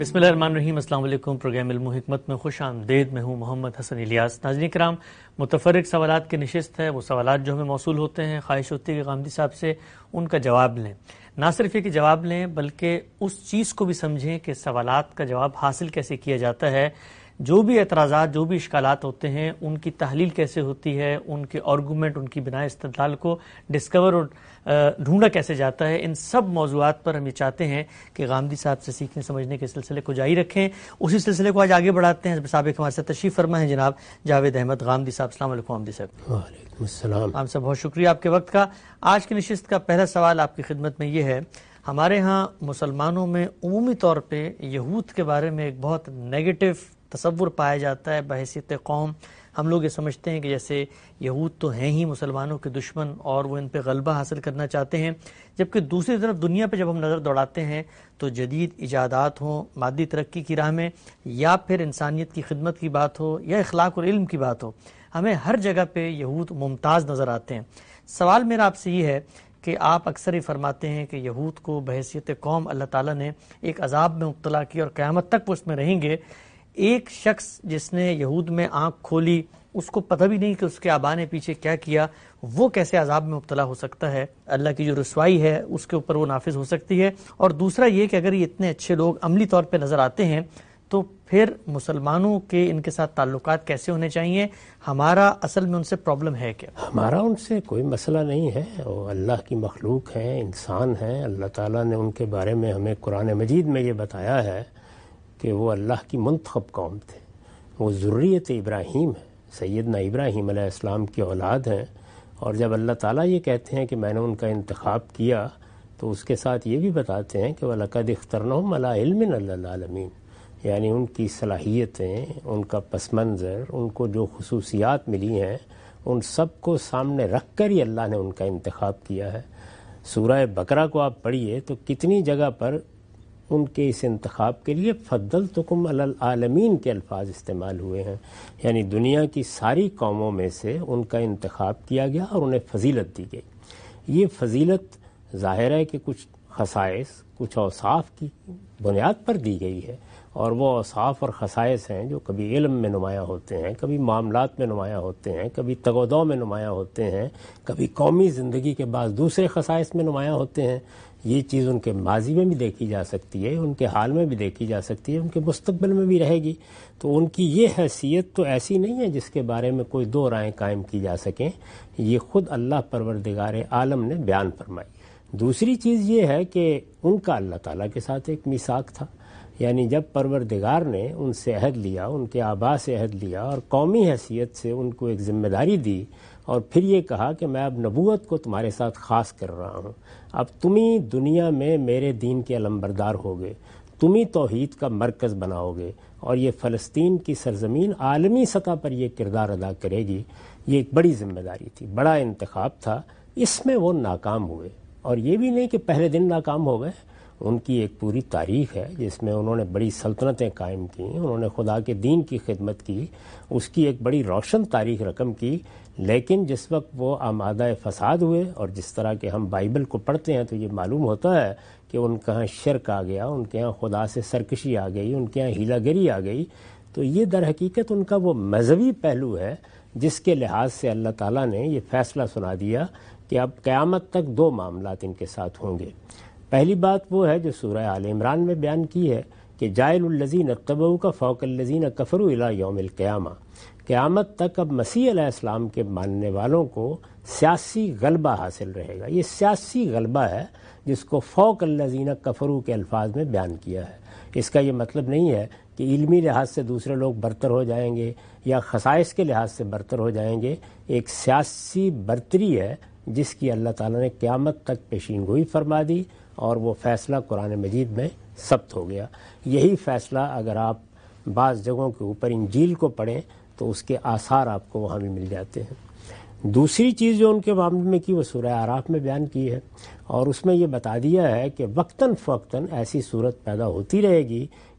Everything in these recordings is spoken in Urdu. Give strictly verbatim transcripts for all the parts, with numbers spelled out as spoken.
بسم اللہ الرحمن الرحیم۔ السلام علیکم۔ پروگرام علم و حکمت میں خوش آمدید۔ میں ہوں محمد حسن الیاس۔ ناظرین کرام، متفرق سوالات کی نشست ہے۔ وہ سوالات جو ہمیں موصول ہوتے ہیں، خواہش ہوتی ہے کہ غامدی صاحب سے ان کا جواب لیں۔ نہ صرف یہ کہ جواب لیں بلکہ اس چیز کو بھی سمجھیں کہ سوالات کا جواب حاصل کیسے کیا جاتا ہے، جو بھی اعتراضات، جو بھی اشکالات ہوتے ہیں ان کی تحلیل کیسے ہوتی ہے، ان کے آرگومنٹ، ان کی بنائے استدلال کو ڈسکور اور ڈھونڈا کیسے جاتا ہے، ان سب موضوعات پر ہم یہ چاہتے ہیں کہ غامدی صاحب سے سیکھنے سمجھنے کے سلسلے کو جاری رکھیں۔ اسی سلسلے کو آج آگے بڑھاتے ہیں۔ سابق ہمارے ساتھ تشریف فرما ہے جناب جاوید احمد غامدی صاحب۔ السلام علیکم غامدی صاحب۔ وعلیکم السلام۔ ہم سب بہت شکریہ آپ کے وقت کا۔ آج کی نشست کا پہلا سوال آپ کی خدمت میں یہ ہے، ہمارے ہاں مسلمانوں میں عمومی طور پہ یہود کے بارے میں ایک بہت نیگیٹو تصور پایا جاتا ہے بحیثیت قوم۔ ہم لوگ یہ سمجھتے ہیں کہ جیسے یہود تو ہیں ہی مسلمانوں کے دشمن اور وہ ان پہ غلبہ حاصل کرنا چاہتے ہیں، جبکہ دوسری طرف دنیا پہ جب ہم نظر دوڑاتے ہیں تو جدید ایجادات ہوں، مادی ترقی کی راہ میں، یا پھر انسانیت کی خدمت کی بات ہو، یا اخلاق اور علم کی بات ہو، ہمیں ہر جگہ پہ یہود ممتاز نظر آتے ہیں۔ سوال میرا آپ سے یہ ہے کہ آپ اکثر ہی فرماتے ہیں کہ یہود کو بحیثیت قوم اللہ تعالیٰ نے ایک عذاب میں مبتلا کیا اور قیامت تک وہ اس میں رہیں گے۔ ایک شخص جس نے یہود میں آنکھ کھولی، اس کو پتہ بھی نہیں کہ اس کے آبا نے پیچھے کیا کیا، وہ کیسے عذاب میں مبتلا ہو سکتا ہے؟ اللہ کی جو رسوائی ہے اس کے اوپر وہ نافذ ہو سکتی ہے۔ اور دوسرا یہ کہ اگر یہ اتنے اچھے لوگ عملی طور پہ نظر آتے ہیں تو پھر مسلمانوں کے ان کے ساتھ تعلقات کیسے ہونے چاہیے؟ ہمارا اصل میں ان سے پرابلم ہے کیا؟ ہمارا ان سے کوئی مسئلہ نہیں ہے، وہ اللہ کی مخلوق ہیں، انسان ہیں۔ اللہ تعالیٰ نے ان کے بارے میں ہمیں قرآن مجید میں یہ بتایا ہے کہ وہ اللہ کی منتخب قوم تھے، وہ ذریت ابراہیم ہے، سیدنا ابراہیم علیہ السلام کی اولاد ہیں۔ اور جب اللہ تعالیٰ یہ کہتے ہیں کہ میں نے ان کا انتخاب کیا تو اس کے ساتھ یہ بھی بتاتے ہیں کہ وَلَقَدِ اخْتَرْنَهُمْ عَلَىٰ عِلْمٍ عَلَى الْعَالَمِينَ، یعنی ان کی صلاحیتیں، ان کا پس منظر، ان کو جو خصوصیات ملی ہیں، ان سب کو سامنے رکھ کر ہی اللہ نے ان کا انتخاب کیا ہے۔ سورہ بقرہ کو آپ پڑھیے تو کتنی جگہ پر ان کے اس انتخاب کے لیے فضلتکم علی العالمین کے الفاظ استعمال ہوئے ہیں، یعنی دنیا کی ساری قوموں میں سے ان کا انتخاب کیا گیا اور انہیں فضیلت دی گئی۔ یہ فضیلت ظاہر ہے کہ کچھ خصائص، کچھ اوصاف کی بنیاد پر دی گئی ہے، اور وہ اوصاف اور خصائص ہیں جو کبھی علم میں نمایاں ہوتے ہیں، کبھی معاملات میں نمایاں ہوتے ہیں، کبھی تگ و دو میں نمایاں ہوتے ہیں، کبھی قومی زندگی کے بعض دوسرے خصائص میں نمایاں ہوتے ہیں۔ یہ چیز ان کے ماضی میں بھی دیکھی جا سکتی ہے، ان کے حال میں بھی دیکھی جا سکتی ہے، ان کے مستقبل میں بھی رہے گی۔ تو ان کی یہ حیثیت تو ایسی نہیں ہے جس کے بارے میں کوئی دو رائیں قائم کی جا سکیں، یہ خود اللہ پروردگار عالم نے بیان فرمائی۔ دوسری چیز یہ ہے کہ ان کا اللہ تعالیٰ کے ساتھ ایک میثاق تھا، یعنی جب پروردگار نے ان سے عہد لیا، ان کے آبا سے عہد لیا اور قومی حیثیت سے ان کو ایک ذمہ داری دی، اور پھر یہ کہا کہ میں اب نبوت کو تمہارے ساتھ خاص کر رہا ہوں، اب تم ہی دنیا میں میرے دین کے علمبردار ہوگے، تم ہی توحید کا مرکز بناؤ گے، اور یہ فلسطین کی سرزمین عالمی سطح پر یہ کردار ادا کرے گی۔ یہ ایک بڑی ذمہ داری تھی، بڑا انتخاب تھا، اس میں وہ ناکام ہوئے۔ اور یہ بھی نہیں کہ پہلے دن ناکام ہو گئے، ان کی ایک پوری تاریخ ہے جس میں انہوں نے بڑی سلطنتیں قائم کی، انہوں نے خدا کے دین کی خدمت کی، اس کی ایک بڑی روشن تاریخ رقم کی۔ لیکن جس وقت وہ آمادہ فساد ہوئے، اور جس طرح کہ ہم بائبل کو پڑھتے ہیں تو یہ معلوم ہوتا ہے کہ ان کے ہاں شرک آ گیا، ان کے ہاں خدا سے سرکشی آ گئی، ان کے ہاں ہیلا گری آ گئی، تو یہ در حقیقت ان کا وہ مذہبی پہلو ہے جس کے لحاظ سے اللہ تعالیٰ نے یہ فیصلہ سنا دیا کہ اب قیامت تک دو معاملات ان کے ساتھ ہوں گے۔ پہلی بات وہ ہے جو سورہ آل عمران میں بیان کی ہے کہ جائل الذین اتبعوک فوق الذین کفروا الی یوم القیامہ، قیامت تک اب مسیح علیہ السلام کے ماننے والوں کو سیاسی غلبہ حاصل رہے گا۔ یہ سیاسی غلبہ ہے جس کو فوق الذین کفروا کے الفاظ میں بیان کیا ہے۔ اس کا یہ مطلب نہیں ہے کہ علمی لحاظ سے دوسرے لوگ برتر ہو جائیں گے یا خصائص کے لحاظ سے برتر ہو جائیں گے، ایک سیاسی برتری ہے جس کی اللہ تعالیٰ نے قیامت تک پیشین گوئی فرما دی، اور وہ فیصلہ قرآن مجید میں ثبت ہو گیا۔ یہی فیصلہ اگر آپ بعض جگہوں کے اوپر انجیل کو پڑھیں تو اس کے آثار آپ کو وہاں بھی مل جاتے ہیں۔ دوسری چیز جو ان کے معاملے میں کی وہ سورہ اعراف میں بیان کی ہے، اور اس میں یہ بتا دیا ہے کہ وقتاً فوقتاً ایسی صورت پیدا ہوتی رہے گی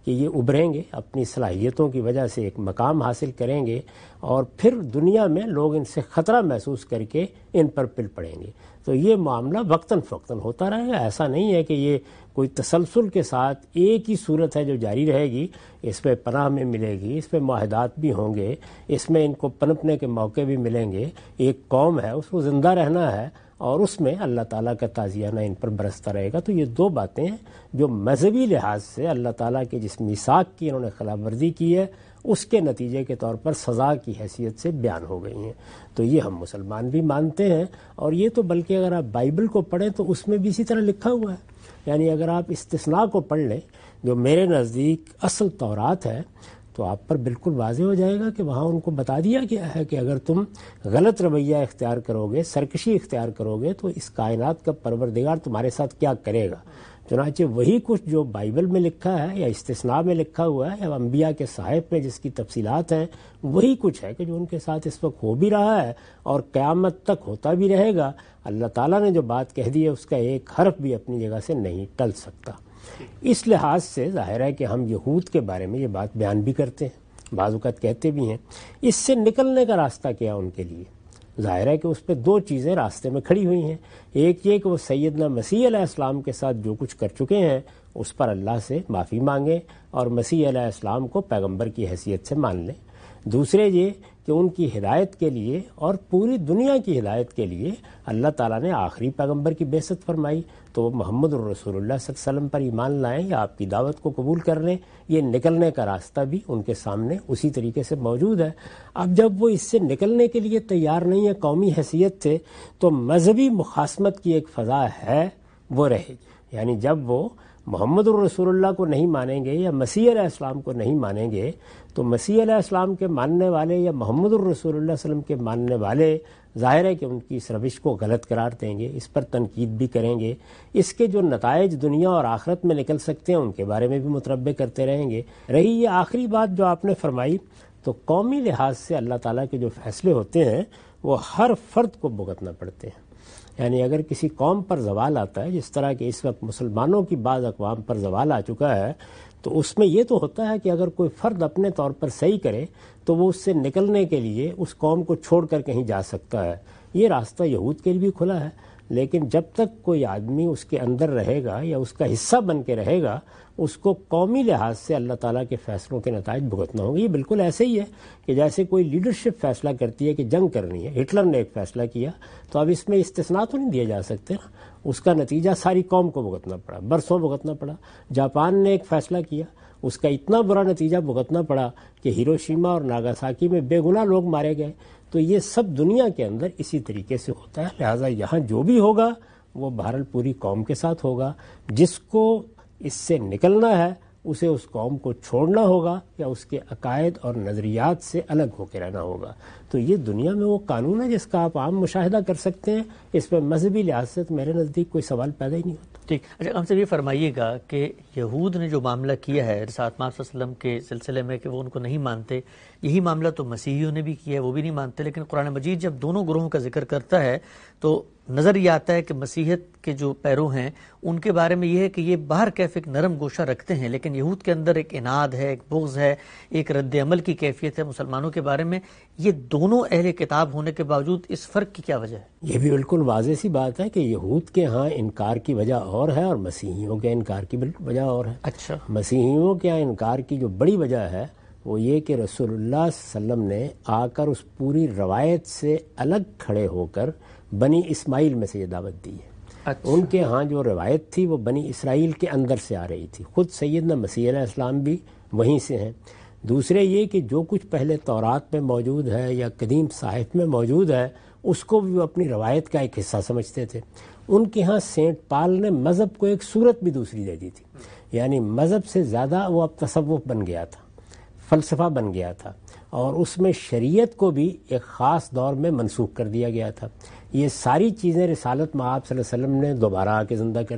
کہ یہ ابھریں گے، اپنی صلاحیتوں کی وجہ سے ایک مقام حاصل کریں گے، اور پھر دنیا میں لوگ ان سے خطرہ محسوس کر کے ان پر پل پڑیں گے۔ تو یہ معاملہ وقتاً فوقتاً ہوتا رہے گا، ایسا نہیں ہے کہ یہ کوئی تسلسل کے ساتھ ایک ہی صورت ہے جو جاری رہے گی۔ اس میں پناہ میں ملے گی، اس میں معاہدات بھی ہوں گے، اس میں ان کو پنپنے کے موقع بھی ملیں گے۔ ایک قوم ہے، اس کو زندہ رہنا ہے، اور اس میں اللہ تعالیٰ کا تعزیانہ ان پر برستا رہے گا۔ تو یہ دو باتیں ہیں جو مذہبی لحاظ سے اللہ تعالیٰ کے جس میثاق کی انہوں نے خلاف ورزی کی ہے، اس کے نتیجے کے طور پر سزا کی حیثیت سے بیان ہو گئی ہیں۔ تو یہ ہم مسلمان بھی مانتے ہیں، اور یہ تو بلکہ اگر آپ بائبل کو پڑھیں تو اس میں بھی اسی طرح لکھا ہوا ہے۔ یعنی اگر آپ استثناء کو پڑھ لیں جو میرے نزدیک اصل تورات ہے، تو آپ پر بالکل واضح ہو جائے گا کہ وہاں ان کو بتا دیا گیا ہے کہ اگر تم غلط رویہ اختیار کرو گے، سرکشی اختیار کرو گے، تو اس کائنات کا پروردگار تمہارے ساتھ کیا کرے گا۔ چنانچہ وہی کچھ جو بائبل میں لکھا ہے یا استثناء میں لکھا ہوا ہے یا انبیاء کے صحائف میں جس کی تفصیلات ہیں، وہی کچھ ہے کہ جو ان کے ساتھ اس وقت ہو بھی رہا ہے اور قیامت تک ہوتا بھی رہے گا۔ اللہ تعالیٰ نے جو بات کہہ دی ہے اس کا ایک حرف بھی اپنی جگہ سے نہیں ٹل سکتا۔ اس لحاظ سے ظاہر ہے کہ ہم یہود کے بارے میں یہ بات بیان بھی کرتے ہیں، بعض اوقات کہتے بھی ہیں۔ اس سے نکلنے کا راستہ کیا ان کے لیے؟ ظاہر ہے کہ اس پہ دو چیزیں راستے میں کھڑی ہوئی ہیں۔ ایک یہ کہ وہ سیدنا مسیح علیہ السلام کے ساتھ جو کچھ کر چکے ہیں اس پر اللہ سے معافی مانگیں اور مسیح علیہ السلام کو پیغمبر کی حیثیت سے مان لیں۔ دوسرے یہ کہ ان کی ہدایت کے لیے اور پوری دنیا کی ہدایت کے لیے اللہ تعالیٰ نے آخری پیغمبر کی بعثت فرمائی، تو وہ محمد الرسول اللہ صلی اللہ علیہ وسلم پر ایمان لائیں یا آپ کی دعوت کو قبول کر لیں۔ یہ نکلنے کا راستہ بھی ان کے سامنے اسی طریقے سے موجود ہے۔ اب جب وہ اس سے نکلنے کے لیے تیار نہیں ہے قومی حیثیت سے، تو مذہبی مخاصمت کی ایک فضا ہے، وہ رہے گی۔ یعنی جب وہ محمد الرسول اللہ کو نہیں مانیں گے یا مسیح علیہ السلام کو نہیں مانیں گے، تو مسیح علیہ السلام کے ماننے والے یا محمد الرسول اللہ صلی اللہ علیہ وسلم کے ماننے والے ظاہر ہے کہ ان کی اس روش کو غلط قرار دیں گے، اس پر تنقید بھی کریں گے، اس کے جو نتائج دنیا اور آخرت میں نکل سکتے ہیں ان کے بارے میں بھی متربع کرتے رہیں گے۔ رہی یہ آخری بات جو آپ نے فرمائی، تو قومی لحاظ سے اللہ تعالیٰ کے جو فیصلے ہوتے ہیں وہ ہر فرد کو بھگتنا پڑتے ہیں۔ یعنی اگر کسی قوم پر زوال آتا ہے، جس طرح کہ اس وقت مسلمانوں کی بعض اقوام پر زوال آ چکا ہے، تو اس میں یہ تو ہوتا ہے کہ اگر کوئی فرد اپنے طور پر صحیح کرے تو وہ اس سے نکلنے کے لیے اس قوم کو چھوڑ کر کہیں جا سکتا ہے۔ یہ راستہ یہود کے لیے بھی کھلا ہے، لیکن جب تک کوئی آدمی اس کے اندر رہے گا یا اس کا حصہ بن کے رہے گا، اس کو قومی لحاظ سے اللہ تعالیٰ کے فیصلوں کے نتائج بھگتنا ہوگا۔ یہ بالکل ایسے ہی ہے کہ جیسے کوئی لیڈرشپ فیصلہ کرتی ہے کہ جنگ کرنی ہے، ہٹلر نے ایک فیصلہ کیا، تو اب اس میں استثناء تو نہیں دیے جا سکتے نا، اس کا نتیجہ ساری قوم کو بھگتنا پڑا، برسوں بھگتنا پڑا۔ جاپان نے ایک فیصلہ کیا، اس کا اتنا برا نتیجہ بھگتنا پڑا کہ ہیروشیما اور ناگاساکی میں بے گناہ لوگ مارے گئے۔ تو یہ سب دنیا کے اندر اسی طریقے سے ہوتا ہے، لہٰذا یہاں جو بھی ہوگا وہ بہرحال پوری قوم کے ساتھ ہوگا۔ جس کو اس سے نکلنا ہے اسے اس قوم کو چھوڑنا ہوگا یا اس کے عقائد اور نظریات سے الگ ہو کے رہنا ہوگا۔ تو یہ دنیا میں وہ قانون ہے جس کا آپ عام مشاہدہ کر سکتے ہیں، اس میں مذہبی لحاظ سے میرے نزدیک کوئی سوال پیدا ہی نہیں ہوتا۔ ٹھیک، اچھا ہم سے یہ فرمائیے گا کہ یہود نے جو معاملہ کیا ہے رسالت مآب صلی اللہ علیہ وسلم کے سلسلے میں کہ وہ ان کو نہیں مانتے، یہی معاملہ تو مسیحیوں نے بھی کیا ہے، وہ بھی نہیں مانتے، لیکن قرآن مجید جب دونوں گروہوں کا ذکر کرتا ہے تو نظر یہ آتا ہے کہ مسیحیت کے جو پیرو ہیں ان کے بارے میں یہ ہے کہ یہ باہر کیف ایک نرم گوشہ رکھتے ہیں، لیکن یہود کے اندر ایک اناد ہے، ایک بغض ہے، ایک رد عمل کی کیفیت ہے مسلمانوں کے بارے میں۔ یہ دونوں اہل کتاب ہونے کے باوجود اس فرق کی کیا وجہ ہے؟ یہ بھی بالکل واضح سی بات ہے کہ یہود کے ہاں انکار کی وجہ اور ہے اور مسیحیوں کے انکار کی بالکل وجہ اور ہے۔ اچھا، مسیحیوں کے ہاں انکار کی جو بڑی وجہ ہے وہ یہ کہ رسول اللہ صلی اللہ علیہ وسلم نے آ کر اس پوری روایت سے الگ کھڑے ہو کر بنی اسماعیل میں سے یہ دعوت دی ہے۔ اچھا، ان کے ہاں جو روایت تھی وہ بنی اسرائیل کے اندر سے آ رہی تھی، خود سیدنا مسیح علیہ السلام بھی وہیں سے ہیں۔ دوسرے یہ کہ جو کچھ پہلے تورات میں موجود ہے یا قدیم صحائف میں موجود ہے اس کو بھی وہ اپنی روایت کا ایک حصہ سمجھتے تھے۔ ان کے ہاں سینٹ پال نے مذہب کو ایک صورت بھی دوسری دے دی تھی، یعنی مذہب سے زیادہ وہ اب تصوف بن گیا تھا، فلسفہ بن گیا تھا، اور اس میں شریعت کو بھی ایک خاص دور میں منسوخ کر دیا گیا تھا۔ یہ ساری چیزیں رسالت مآب صلی اللہ علیہ وسلم نے دوبارہ آ کے زندہ کر دیں۔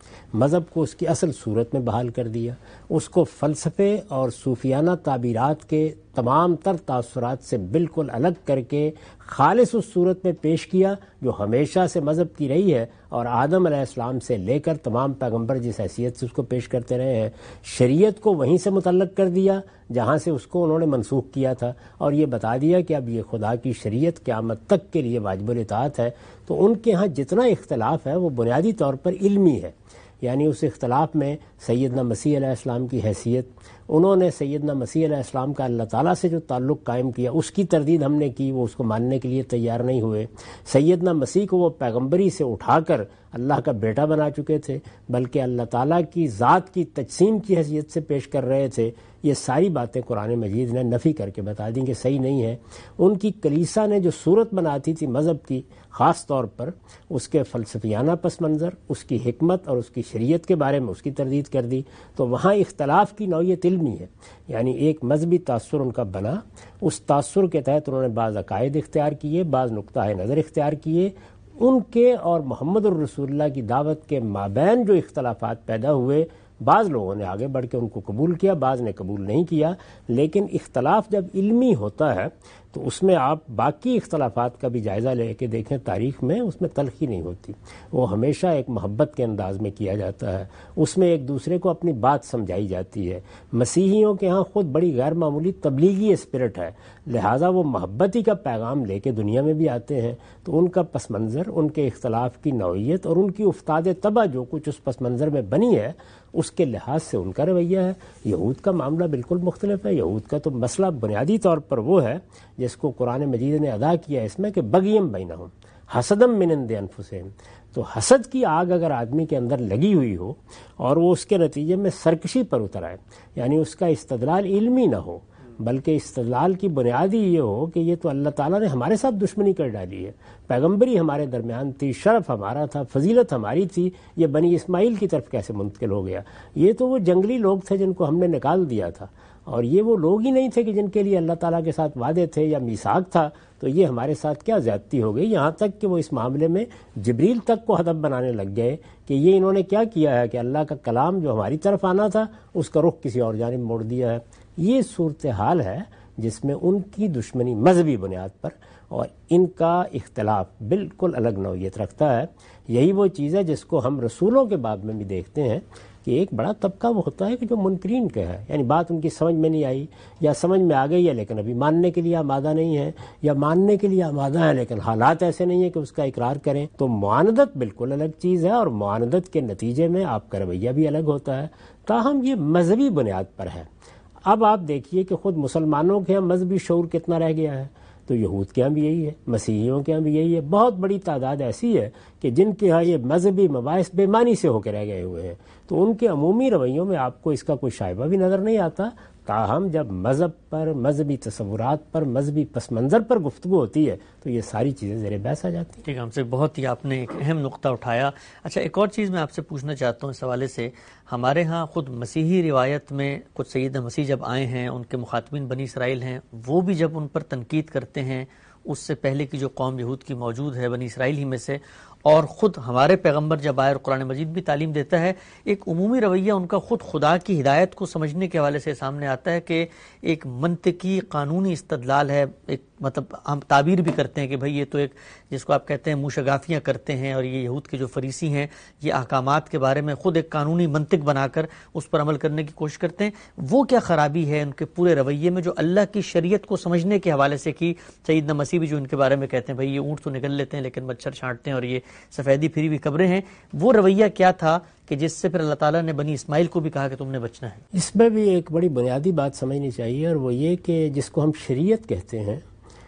مذہب کو اس کی اصل صورت میں بحال کر دیا، اس کو فلسفے اور صوفیانہ تعبیرات کے تمام تر تاثرات سے بالکل الگ کر کے خالص اس صورت میں پیش کیا جو ہمیشہ سے مذہب کی رہی ہے، اور آدم علیہ السلام سے لے کر تمام پیغمبر جس حیثیت سے اس کو پیش کرتے رہے ہیں، شریعت کو وہیں سے متعلق کر دیا جہاں سے اس کو انہوں نے منسوخ کیا تھا، اور یہ بتا دیا کہ اب یہ خدا کی شریعت قیامت تک کے لیے واجب الاطاعت ہے۔ تو ان کے ہاں جتنا اختلاف ہے وہ بنیادی طور پر علمی ہے، یعنی اس اختلاف میں سیدنا مسیح علیہ السلام کی حیثیت، انہوں نے سیدنا مسیح علیہ السلام کا اللہ تعالیٰ سے جو تعلق قائم کیا اس کی تردید ہم نے کی، وہ اس کو ماننے کے لیے تیار نہیں ہوئے۔ سیدنا مسیح کو وہ پیغمبری سے اٹھا کر اللہ کا بیٹا بنا چکے تھے، بلکہ اللہ تعالیٰ کی ذات کی تجسیم کی حیثیت سے پیش کر رہے تھے۔ یہ ساری باتیں قرآن مجید نے نفی کر کے بتا دیں کہ صحیح نہیں ہے۔ ان کی کلیسا نے جو صورت بناتی تھی مذہب کی، خاص طور پر اس کے فلسفیانہ پس منظر، اس کی حکمت اور اس کی شریعت کے بارے میں اس کی تردید کر دی، تو وہاں اختلاف کی نوعیت علمی ہے، یعنی ایک مذہبی تاثر ان کا بنا، اس تاثر کے تحت انہوں نے بعض عقائد اختیار کیے، بعض نقطہ نظر اختیار کیے، ان کے اور محمد الرسول اللہ کی دعوت کے مابین جو اختلافات پیدا ہوئے، بعض لوگوں نے آگے بڑھ کے ان کو قبول کیا، بعض نے قبول نہیں کیا۔ لیکن اختلاف جب علمی ہوتا ہے تو اس میں آپ باقی اختلافات کا بھی جائزہ لے کے دیکھیں، تاریخ میں اس میں تلخی نہیں ہوتی، وہ ہمیشہ ایک محبت کے انداز میں کیا جاتا ہے، اس میں ایک دوسرے کو اپنی بات سمجھائی جاتی ہے۔ مسیحیوں کے ہاں خود بڑی غیر معمولی تبلیغی اسپرٹ ہے، لہٰذا وہ محبتی کا پیغام لے کے دنیا میں بھی آتے ہیں، تو ان کا پس منظر، ان کے اختلاف کی نوعیت اور ان کی افتاد طبع جو کچھ اس پس منظر میں بنی ہے اس کے لحاظ سے ان کا رویہ ہے۔ یہود کا معاملہ بالکل مختلف ہے۔ یہود کا تو مسئلہ بنیادی طور پر وہ ہے جس کو قرآن مجید نے ادا کیا اس میں کہ بغیم بینہم حسدم من عند انفسہم، تو حسد کی آگ اگر آدمی کے اندر لگی ہوئی ہو اور وہ اس کے نتیجے میں سرکشی پر اتر آئے، یعنی اس کا استدلال علمی نہ ہو بلکہ استدلال کی بنیادی یہ ہو کہ یہ تو اللہ تعالیٰ نے ہمارے ساتھ دشمنی کر ڈالی ہے، پیغمبری ہمارے درمیان تھی، شرف ہمارا تھا، فضیلت ہماری تھی، یہ بنی اسماعیل کی طرف کیسے منتقل ہو گیا؟ یہ تو وہ جنگلی لوگ تھے جن کو ہم نے نکال دیا تھا، اور یہ وہ لوگ ہی نہیں تھے کہ جن کے لیے اللہ تعالیٰ کے ساتھ وعدے تھے یا میثاق تھا، تو یہ ہمارے ساتھ کیا زیادتی ہو گئی؟ یہاں تک کہ وہ اس معاملے میں جبریل تک کو ہدف بنانے لگ گئے کہ یہ انہوں نے کیا کیا ہے کہ اللہ کا کلام جو ہماری طرف آنا تھا اس کا رخ کسی اور جانب موڑ دیا ہے۔ یہ صورتحال ہے جس میں ان کی دشمنی مذہبی بنیاد پر اور ان کا اختلاف بالکل الگ نوعیت رکھتا ہے۔ یہی وہ چیز ہے جس کو ہم رسولوں کے باب میں بھی دیکھتے ہیں کہ ایک بڑا طبقہ وہ ہوتا ہے کہ جو منکرین کا ہے، یعنی بات ان کی سمجھ میں نہیں آئی یا سمجھ میں آ گئی ہے لیکن ابھی ماننے کے لیے آمادہ نہیں ہے، یا ماننے کے لیے آمادہ ہے لیکن حالات ایسے نہیں ہیں کہ اس کا اقرار کریں۔ تو معاندت بالکل الگ چیز ہے، اور معاندت کے نتیجے میں آپ کا رویہ بھی الگ ہوتا ہے، تاہم یہ مذہبی بنیاد پر ہے۔ اب آپ دیکھیے کہ خود مسلمانوں کے ہاں مذہبی شعور کتنا رہ گیا ہے، تو یہود کے ہاں بھی یہی ہے، مسیحیوں کے ہاں بھی یہی ہے۔ بہت بڑی تعداد ایسی ہے کہ جن کے ہاں یہ مذہبی مباحث بے معنی سے ہو کے رہ گئے ہوئے ہیں، تو ان کے عمومی رویوں میں آپ کو اس کا کوئی شائبہ بھی نظر نہیں آتا۔ تاہم جب مذہب پر، مذہبی تصورات پر، مذہبی پس منظر پر گفتگو ہوتی ہے تو یہ ساری چیزیں زیر بحث آ جاتی ہیں۔ ٹھیک ہے، ہم سے بہت ہی آپ نے ایک اہم نقطہ اٹھایا۔ اچھا، ایک اور چیز میں آپ سے پوچھنا چاہتا ہوں اس حوالے سے، ہمارے ہاں خود مسیحی روایت میں کچھ سیدنا مسیح جب آئے ہیں، ان کے مخاطبین بنی اسرائیل ہیں، وہ بھی جب ان پر تنقید کرتے ہیں، اس سے پہلے کی جو قوم یہود کی موجود ہے بنی اسرائیل ہی میں سے، اور خود ہمارے پیغمبر جب آئے اور قرآن مجید بھی تعلیم دیتا ہے، ایک عمومی رویہ ان کا خود خدا کی ہدایت کو سمجھنے کے حوالے سے سامنے آتا ہے کہ ایک منطقی قانونی استدلال ہے، ایک مطلب ہم تعبیر بھی کرتے ہیں کہ بھئی یہ تو ایک جس کو آپ کہتے ہیں موشگافیاں کرتے ہیں، اور یہ یہود کے جو فریسی ہیں یہ احکامات کے بارے میں خود ایک قانونی منطق بنا کر اس پر عمل کرنے کی کوشش کرتے ہیں۔ وہ کیا خرابی ہے ان کے پورے رویے میں جو اللہ کی شریعت کو سمجھنے کے حوالے سے کی؟ سیدنا مسیح بھی جو ان کے بارے میں کہتے ہیں بھئی یہ اونٹ تو نگل لیتے ہیں لیکن مچھر چھانٹتے ہیں اور یہ سفیدی پھری ہوئی قبریں ہیں، وہ رویہ کیا تھا کہ جس سے پھر اللہ تعالیٰ نے بنی اسماعیل کو بھی کہا کہ تم نے بچنا ہے؟ اس میں بھی ایک بڑی بنیادی بات سمجھنی چاہیے، اور وہ یہ کہ جس کو ہم شریعت کہتے ہیں،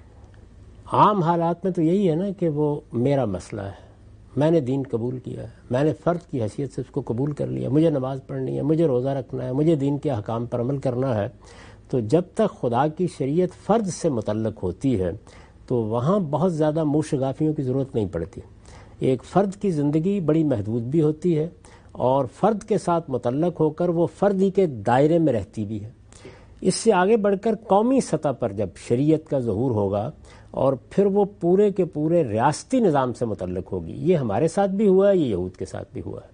عام حالات میں تو یہی ہے نا کہ وہ میرا مسئلہ ہے، میں نے دین قبول کیا ہے، میں نے فرد کی حیثیت سے اس کو قبول کر لیا، مجھے نماز پڑھنی ہے، مجھے روزہ رکھنا ہے، مجھے دین کے احکام پر عمل کرنا ہے۔ تو جب تک خدا کی شریعت فرد سے متعلق ہوتی ہے تو وہاں بہت زیادہ موشگافیوں کی ضرورت نہیں پڑتی۔ ایک فرد کی زندگی بڑی محدود بھی ہوتی ہے، اور فرد کے ساتھ متعلق ہو کر وہ فرد ہی کے دائرے میں رہتی بھی ہے۔ اس سے آگے بڑھ کر قومی سطح پر جب شریعت کا ظہور ہوگا اور پھر وہ پورے کے پورے ریاستی نظام سے متعلق ہوگی، یہ ہمارے ساتھ بھی ہوا ہے، یہ یہود کے ساتھ بھی ہوا ہے۔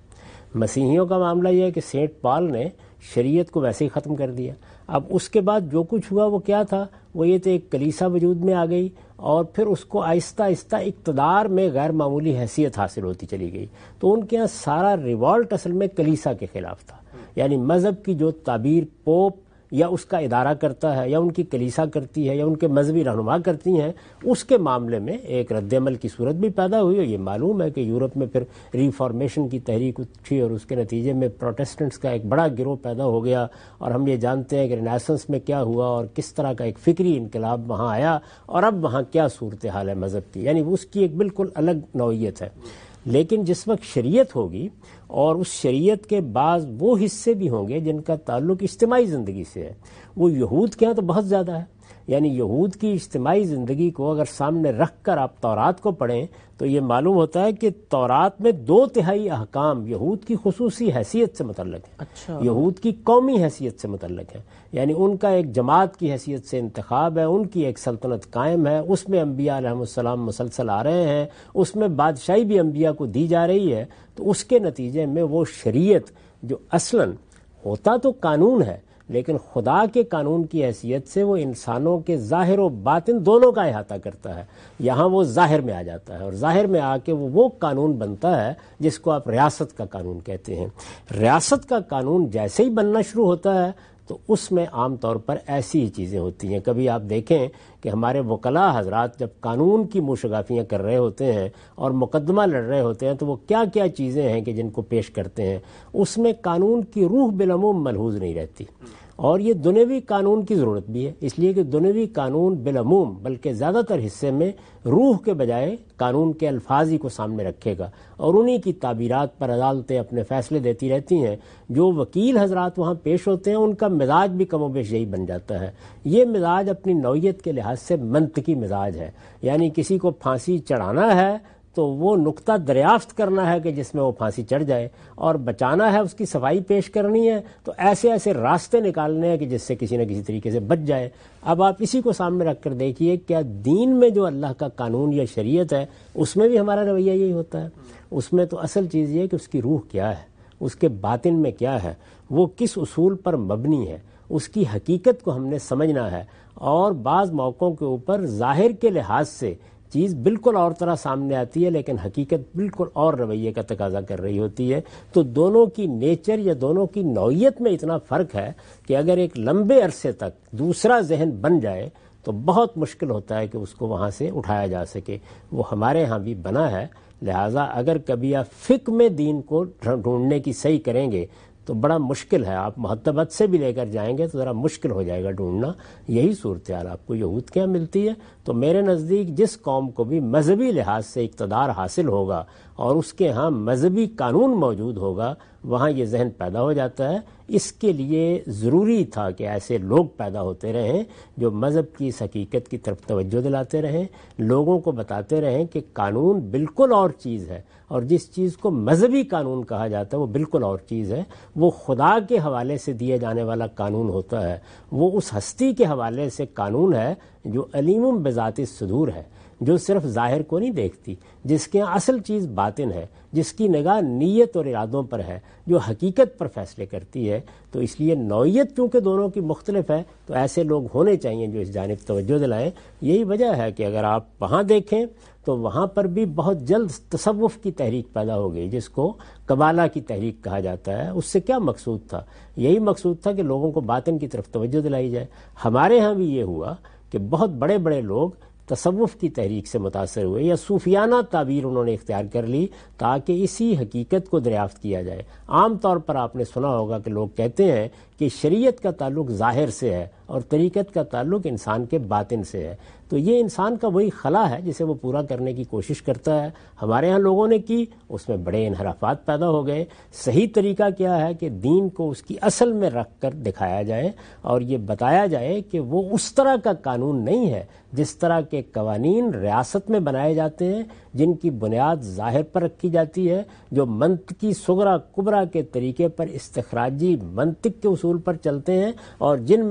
مسیحیوں کا معاملہ یہ ہے کہ سینٹ پال نے شریعت کو ویسے ہی ختم کر دیا. اب اس کے بعد جو کچھ ہوا وہ کیا تھا؟ وہ یہ تو ایک کلیسا وجود میں آ گئی اور پھر اس کو آہستہ آہستہ اقتدار میں غیر معمولی حیثیت حاصل ہوتی چلی گئی. تو ان کے ہاں سارا ریوالٹ اصل میں کلیسا کے خلاف تھا. یعنی مذہب کی جو تعبیر پوپ یا اس کا ادارہ کرتا ہے یا ان کی کلیسا کرتی ہے یا ان کے مذہبی رہنما کرتی ہیں، اس کے معاملے میں ایک رد عمل کی صورت بھی پیدا ہوئی. اور یہ معلوم ہے کہ یورپ میں پھر ریفارمیشن کی تحریک اٹھی اور اس کے نتیجے میں پروٹیسٹنٹس کا ایک بڑا گروہ پیدا ہو گیا. اور ہم یہ جانتے ہیں کہ رینیسنس میں کیا ہوا اور کس طرح کا ایک فکری انقلاب وہاں آیا اور اب وہاں کیا صورتحال ہے مذہب کی. یعنی اس کی ایک بالکل الگ نوعیت ہے. لیکن جس وقت شریعت ہوگی اور اس شریعت کے بعض وہ حصے بھی ہوں گے جن کا تعلق اجتماعی زندگی سے ہے، وہ یہود کے ہاں تو بہت زیادہ ہے. یعنی یہود کی اجتماعی زندگی کو اگر سامنے رکھ کر آپ تورات کو پڑھیں تو یہ معلوم ہوتا ہے کہ تورات میں دو تہائی احکام یہود کی خصوصی حیثیت سے متعلق ہیں. اچھا. یہود کی قومی حیثیت سے متعلق ہیں. یعنی ان کا ایک جماعت کی حیثیت سے انتخاب ہے، ان کی ایک سلطنت قائم ہے، اس میں انبیاء علیہ السلام مسلسل آ رہے ہیں، اس میں بادشاہی بھی انبیاء کو دی جا رہی ہے. تو اس کے نتیجے میں وہ شریعت جو اصلاً ہوتا تو قانون ہے لیکن خدا کے قانون کی حیثیت سے وہ انسانوں کے ظاہر و باطن دونوں کا احاطہ کرتا ہے. یہاں وہ ظاہر میں آ جاتا ہے اور ظاہر میں آ کے وہ وہ قانون بنتا ہے جس کو آپ ریاست کا قانون کہتے ہیں. ریاست کا قانون جیسے ہی بننا شروع ہوتا ہے تو اس میں عام طور پر ایسی ہی چیزیں ہوتی ہیں. کبھی آپ دیکھیں کہ ہمارے وکلاء حضرات جب قانون کی منشگافیاں کر رہے ہوتے ہیں اور مقدمہ لڑ رہے ہوتے ہیں تو وہ کیا کیا چیزیں ہیں کہ جن کو پیش کرتے ہیں، اس میں قانون کی روح بالعموم ملحوظ نہیں رہتی. اور یہ دنیوی قانون کی ضرورت بھی ہے، اس لیے کہ دنیوی قانون بالعموم بلکہ زیادہ تر حصے میں روح کے بجائے قانون کے الفاظ ہی کو سامنے رکھے گا اور انہی کی تعبیرات پر عدالتیں اپنے فیصلے دیتی رہتی ہیں. جو وکیل حضرات وہاں پیش ہوتے ہیں ان کا مزاج بھی کم و بیش یہی بن جاتا ہے. یہ مزاج اپنی نوعیت کے لحاظ سے منطقی مزاج ہے. یعنی کسی کو پھانسی چڑھانا ہے تو وہ نقطہ دریافت کرنا ہے کہ جس میں وہ پھانسی چڑھ جائے، اور بچانا ہے، اس کی صفائی پیش کرنی ہے تو ایسے ایسے راستے نکالنے ہیں کہ جس سے کسی نہ کسی طریقے سے بچ جائے. اب آپ اسی کو سامنے رکھ کر دیکھیے کیا دین میں جو اللہ کا قانون یا شریعت ہے اس میں بھی ہمارا رویہ یہی ہوتا ہے. اس میں تو اصل چیز یہ ہے کہ اس کی روح کیا ہے، اس کے باطن میں کیا ہے، وہ کس اصول پر مبنی ہے، اس کی حقیقت کو ہم نے سمجھنا ہے. اور بعض موقعوں کے اوپر ظاہر کے لحاظ سے چیز بالکل اور طرح سامنے آتی ہے لیکن حقیقت بالکل اور رویے کا تقاضا کر رہی ہوتی ہے. تو دونوں کی نیچر یا دونوں کی نوعیت میں اتنا فرق ہے کہ اگر ایک لمبے عرصے تک دوسرا ذہن بن جائے تو بہت مشکل ہوتا ہے کہ اس کو وہاں سے اٹھایا جا سکے. وہ ہمارے ہاں بھی بنا ہے. لہٰذا اگر کبھی آپ فقہ میں دین کو ڈھونڈنے کی صحیح کریں گے تو بڑا مشکل ہے. آپ محتبت سے بھی لے کر جائیں گے تو ذرا مشکل ہو جائے گا ڈھونڈنا. یہی صورتحال آپ کو یہود کے یہاں ملتی ہے. تو میرے نزدیک جس قوم کو بھی مذہبی لحاظ سے اقتدار حاصل ہوگا اور اس کے ہاں مذہبی قانون موجود ہوگا وہاں یہ ذہن پیدا ہو جاتا ہے. اس کے لیے ضروری تھا کہ ایسے لوگ پیدا ہوتے رہیں جو مذہب کی اس حقیقت کی طرف توجہ دلاتے رہیں، لوگوں کو بتاتے رہیں کہ قانون بالکل اور چیز ہے اور جس چیز کو مذہبی قانون کہا جاتا ہے وہ بالکل اور چیز ہے. وہ خدا کے حوالے سے دیے جانے والا قانون ہوتا ہے، وہ اس ہستی کے حوالے سے قانون ہے جو علیم بذات الصدور ہے، جو صرف ظاہر کو نہیں دیکھتی، جس کے اصل چیز باطن ہے، جس کی نگاہ نیت اور ارادوں پر ہے، جو حقیقت پر فیصلے کرتی ہے. تو اس لیے نوعیت چونکہ دونوں کی مختلف ہے تو ایسے لوگ ہونے چاہیے جو اس جانب توجہ دلائیں. یہی وجہ ہے کہ اگر آپ وہاں دیکھیں تو وہاں پر بھی بہت جلد تصوف کی تحریک پیدا ہو گئی جس کو قبالہ کی تحریک کہا جاتا ہے. اس سے کیا مقصود تھا؟ یہی مقصود تھا کہ لوگوں کو باطن کی طرف توجہ دلائی جائے. ہمارے ہاں بھی یہ ہوا کہ بہت بڑے بڑے لوگ تصوف کی تحریک سے متاثر ہوئے یا صوفیانہ تعبیر انہوں نے اختیار کر لی تاکہ اسی حقیقت کو دریافت کیا جائے. عام طور پر آپ نے سنا ہوگا کہ لوگ کہتے ہیں کہ شریعت کا تعلق ظاہر سے ہے اور طریقت کا تعلق انسان کے باطن سے ہے. تو یہ انسان کا وہی خلا ہے جسے وہ پورا کرنے کی کوشش کرتا ہے. ہمارے ہاں لوگوں نے کی، اس میں بڑے انحرافات پیدا ہو گئے. صحیح طریقہ کیا ہے کہ دین کو اس کی اصل میں رکھ کر دکھایا جائے اور یہ بتایا جائے کہ وہ اس طرح کا قانون نہیں ہے جس طرح کے قوانین ریاست میں بنائے جاتے ہیں جن کی بنیاد ظاہر پر رکھی جاتی ہے، جو منطقی صغرا کبرا کے طریقے پر استخراجی منطق کے اصول پر چلتے ہیں اور جن میں اس طرح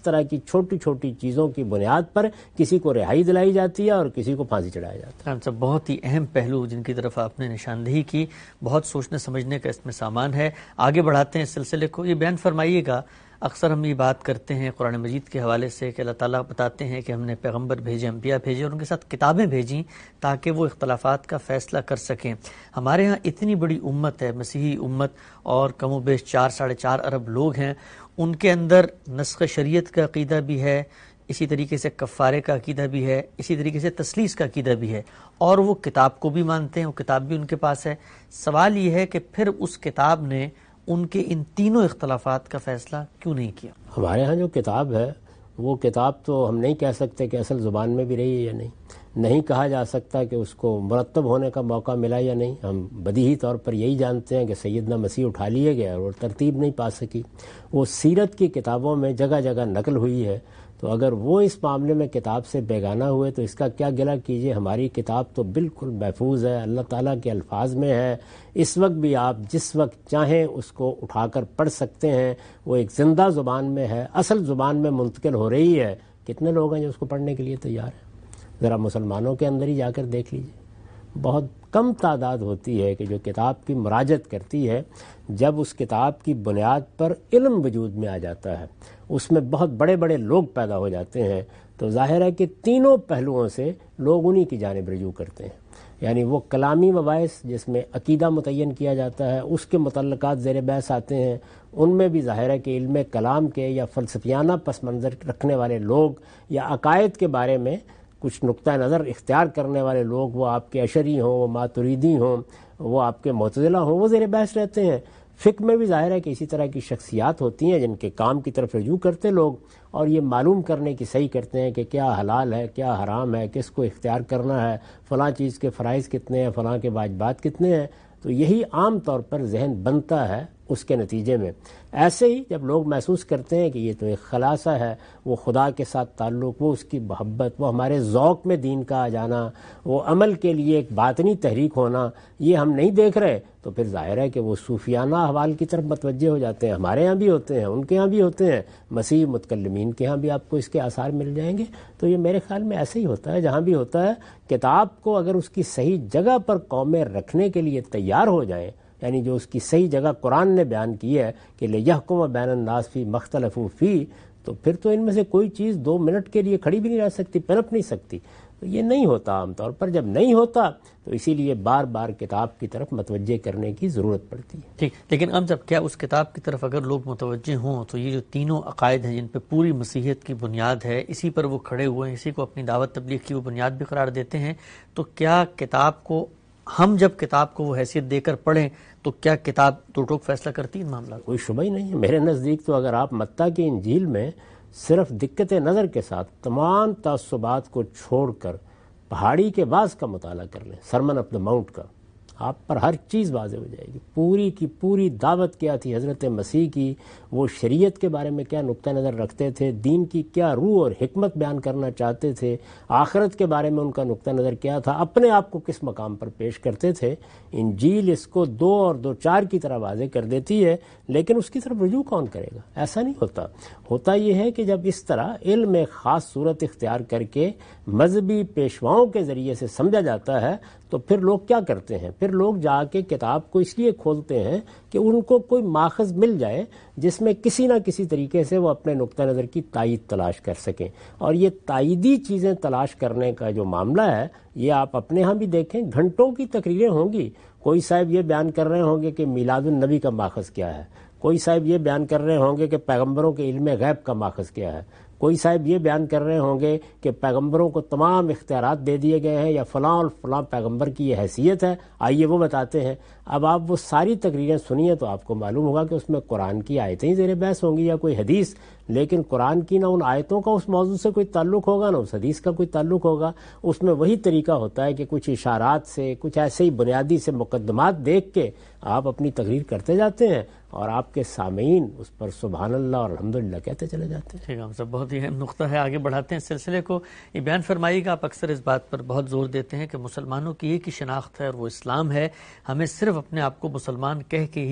طرح کی چھوٹی چھوٹی چیزوں کی بنیاد پر کسی کو رہائی دلائی جاتی ہے اور کسی کو پھانسی چڑھایا جاتا ہے. صاحب بہت ہی اہم پہلو جن کی طرف آپ نے نشاندہی کی، بہت سوچنے سمجھنے کا اس میں سامان ہے. آگے بڑھاتے ہیں اس سلسلے کو. یہ بیان فرمائیے گا، اکثر ہم یہ بات کرتے ہیں قرآن مجید کے حوالے سے کہ اللہ تعالیٰ بتاتے ہیں کہ ہم نے پیغمبر بھیجے، انبیاء بھیجے اور ان کے ساتھ کتابیں بھیجیں تاکہ وہ اختلافات کا فیصلہ کر سکیں. ہمارے ہاں اتنی بڑی امت ہے، مسیحی امت، اور کم و بیش چار ساڑھے چار ارب لوگ ہیں. ان کے اندر نسخ شریعت کا عقیدہ بھی ہے، اسی طریقے سے کفارے کا عقیدہ بھی ہے، اسی طریقے سے تثلیث کا عقیدہ بھی ہے، اور وہ کتاب کو بھی مانتے ہیں، وہ کتاب بھی ان کے پاس ہے. سوال یہ ہے کہ پھر اس کتاب نے ان کے ان تینوں اختلافات کا فیصلہ کیوں نہیں کیا؟ ہمارے ہاں جو کتاب ہے وہ کتاب تو ہم نہیں کہہ سکتے کہ اصل زبان میں بھی رہی ہے یا نہیں، نہیں کہا جا سکتا کہ اس کو مرتب ہونے کا موقع ملا یا نہیں. ہم بدیہی طور پر یہی جانتے ہیں کہ سیدنا مسیح اٹھا لیے گئے اور ترتیب نہیں پا سکی. وہ سیرت کی کتابوں میں جگہ جگہ نقل ہوئی ہے، تو اگر وہ اس معاملے میں کتاب سے بیگانہ ہوئے تو اس کا کیا گلہ کیجیے. ہماری کتاب تو بالکل محفوظ ہے، اللہ تعالیٰ کے الفاظ میں ہے. اس وقت بھی آپ جس وقت چاہیں اس کو اٹھا کر پڑھ سکتے ہیں. وہ ایک زندہ زبان میں ہے، اصل زبان میں منتقل ہو رہی ہے. کتنے لوگ ہیں جو اس کو پڑھنے کے لیے تیار ہیں؟ ذرا مسلمانوں کے اندر ہی جا کر دیکھ لیجیے. بہت کم تعداد ہوتی ہے کہ جو کتاب کی مراجعت کرتی ہے. جب اس کتاب کی بنیاد پر علم وجود میں آ جاتا ہے، اس میں بہت بڑے بڑے لوگ پیدا ہو جاتے ہیں، تو ظاہر ہے کہ تینوں پہلوؤں سے لوگ انہی کی جانب رجوع کرتے ہیں. یعنی وہ کلامی مباحث جس میں عقیدہ متعین کیا جاتا ہے، اس کے متعلقات زیر بحث آتے ہیں. ان میں بھی ظاہر ہے کہ علم کلام کے یا فلسفیانہ پس منظر رکھنے والے لوگ یا عقائد کے بارے میں کچھ نقطہ نظر اختیار کرنے والے لوگ، وہ آپ کے اشعری ہوں، وہ ماتریدی ہوں، وہ آپ کے معتزلہ ہوں، وہ زیر بحث رہتے ہیں. فقہ میں بھی ظاہر ہے کہ اسی طرح کی شخصیات ہوتی ہیں جن کے کام کی طرف رجوع کرتے لوگ، اور یہ معلوم کرنے کی صحیح کرتے ہیں کہ کیا حلال ہے، کیا حرام ہے، کس کو اختیار کرنا ہے، فلاں چیز کے فرائض کتنے ہیں، فلاں کے واجبات کتنے ہیں. تو یہی عام طور پر ذہن بنتا ہے اس کے نتیجے میں. ایسے ہی جب لوگ محسوس کرتے ہیں کہ یہ تو ایک خلاصہ ہے، وہ خدا کے ساتھ تعلق، وہ اس کی محبت، وہ ہمارے ذوق میں دین کا آ جانا، وہ عمل کے لیے ایک باطنی تحریک ہونا، یہ ہم نہیں دیکھ رہے، تو پھر ظاہر ہے کہ وہ صوفیانہ احوال کی طرف متوجہ ہو جاتے ہیں. ہمارے ہاں بھی ہوتے ہیں، ان کے ہاں بھی ہوتے ہیں، مسیح متکلمین کے ہاں بھی آپ کو اس کے آثار مل جائیں گے. تو یہ میرے خیال میں ایسے ہی ہوتا ہے. جہاں بھی ہوتا ہے کتاب کو اگر اس کی صحیح جگہ پر قومیں رکھنے کے لیے تیار ہو جائیں، یعنی جو اس کی صحیح جگہ قرآن نے بیان کی ہے کہ لِیَحْکُمَ بَیْنَ النَّاسِ فِی مَا اخْتَلَفُوا فِیہ، تو پھر تو ان میں سے کوئی چیز دو منٹ کے لیے کھڑی بھی نہیں رہ سکتی، پنپ نہیں سکتی. تو یہ نہیں ہوتا عام طور پر. جب نہیں ہوتا تو اسی لیے بار بار کتاب کی طرف متوجہ کرنے کی ضرورت پڑتی ہے. ٹھیک، لیکن اب جب کیا اس کتاب کی طرف اگر لوگ متوجہ ہوں تو یہ جو تینوں عقائد ہیں جن پہ پوری مسیحیت کی بنیاد ہے، اسی پر وہ کھڑے ہوئے ہیں، اسی کو اپنی دعوت تبلیغ کی وہ بنیاد بھی قرار دیتے ہیں، تو کیا کتاب کو ہم جب کتاب کو وہ حیثیت دے کر پڑھیں تو کیا کتاب تو ٹوک فیصلہ کرتی ان معاملات؟ کوئی شبہ ہی نہیں ہے. میرے نزدیک تو اگر آپ متی کی انجیل میں صرف دقت نظر کے ساتھ تمام تعصبات کو چھوڑ کر پہاڑی کے بعض کا مطالعہ کر لیں، سرمن آف دا ماؤنٹ کا، آپ پر ہر چیز واضح ہو جائے گی. پوری کی پوری دعوت کیا تھی حضرت مسیح کی، وہ شریعت کے بارے میں کیا نقطہ نظر رکھتے تھے، دین کی کیا روح اور حکمت بیان کرنا چاہتے تھے، آخرت کے بارے میں ان کا نقطہ نظر کیا تھا، اپنے آپ کو کس مقام پر پیش کرتے تھے. انجیل اس کو دو اور دو چار کی طرح واضح کر دیتی ہے، لیکن اس کی طرف رجوع کون کرے گا؟ ایسا نہیں ہوتا. ہوتا یہ ہے کہ جب اس طرح علم ایک خاص صورت اختیار کر کے مذہبی پیشواؤں کے ذریعے سے سمجھا جاتا ہے تو پھر لوگ کیا کرتے ہیں؟ پھر لوگ جا کے کتاب کو اس لیے کھولتے ہیں کہ ان کو کوئی ماخذ مل جائے جس میں کسی نہ کسی طریقے سے وہ اپنے نقطہ نظر کی تائید تلاش کر سکیں. اور یہ تائیدی چیزیں تلاش کرنے کا جو معاملہ ہے، یہ آپ اپنے ہاں بھی دیکھیں، گھنٹوں کی تقریریں ہوں گی. کوئی صاحب یہ بیان کر رہے ہوں گے کہ میلاد النبی کا ماخذ کیا ہے، کوئی صاحب یہ بیان کر رہے ہوں گے کہ پیغمبروں کے علم غیب کا ماخذ کیا ہے، کوئی صاحب یہ بیان کر رہے ہوں گے کہ پیغمبروں کو تمام اختیارات دے دیے گئے ہیں یا فلاں اور فلاں پیغمبر کی یہ حیثیت ہے، آئیے وہ بتاتے ہیں. اب آپ وہ ساری تقریریں سنیے تو آپ کو معلوم ہوگا کہ اس میں قرآن کی آیتیں زیر بحث ہوں گی یا کوئی حدیث، لیکن قرآن کی نہ ان آیتوں کا اس موضوع سے کوئی تعلق ہوگا، نہ اس حدیث کا کوئی تعلق ہوگا. اس میں وہی طریقہ ہوتا ہے کہ کچھ اشارات سے، کچھ ایسے ہی بنیادی سے مقدمات دیکھ کے آپ اپنی تقریر کرتے جاتے ہیں اور آپ کے سامعین اس پر سبحان اللہ اور الحمدللہ کہتے چلے جاتے ہیں. ٹھیک ہے صاحب، بہت ہی اہم نقطہ ہے. آگے بڑھاتے ہیں سلسلے کو. یہ بیان فرمائیے گا، آپ اکثر اس بات پر بہت زور دیتے ہیں کہ مسلمانوں کی ایک ہی شناخت ہے اور وہ اسلام ہے، ہمیں صرف اپنے آپ کو مسلمان کہہ کے ہی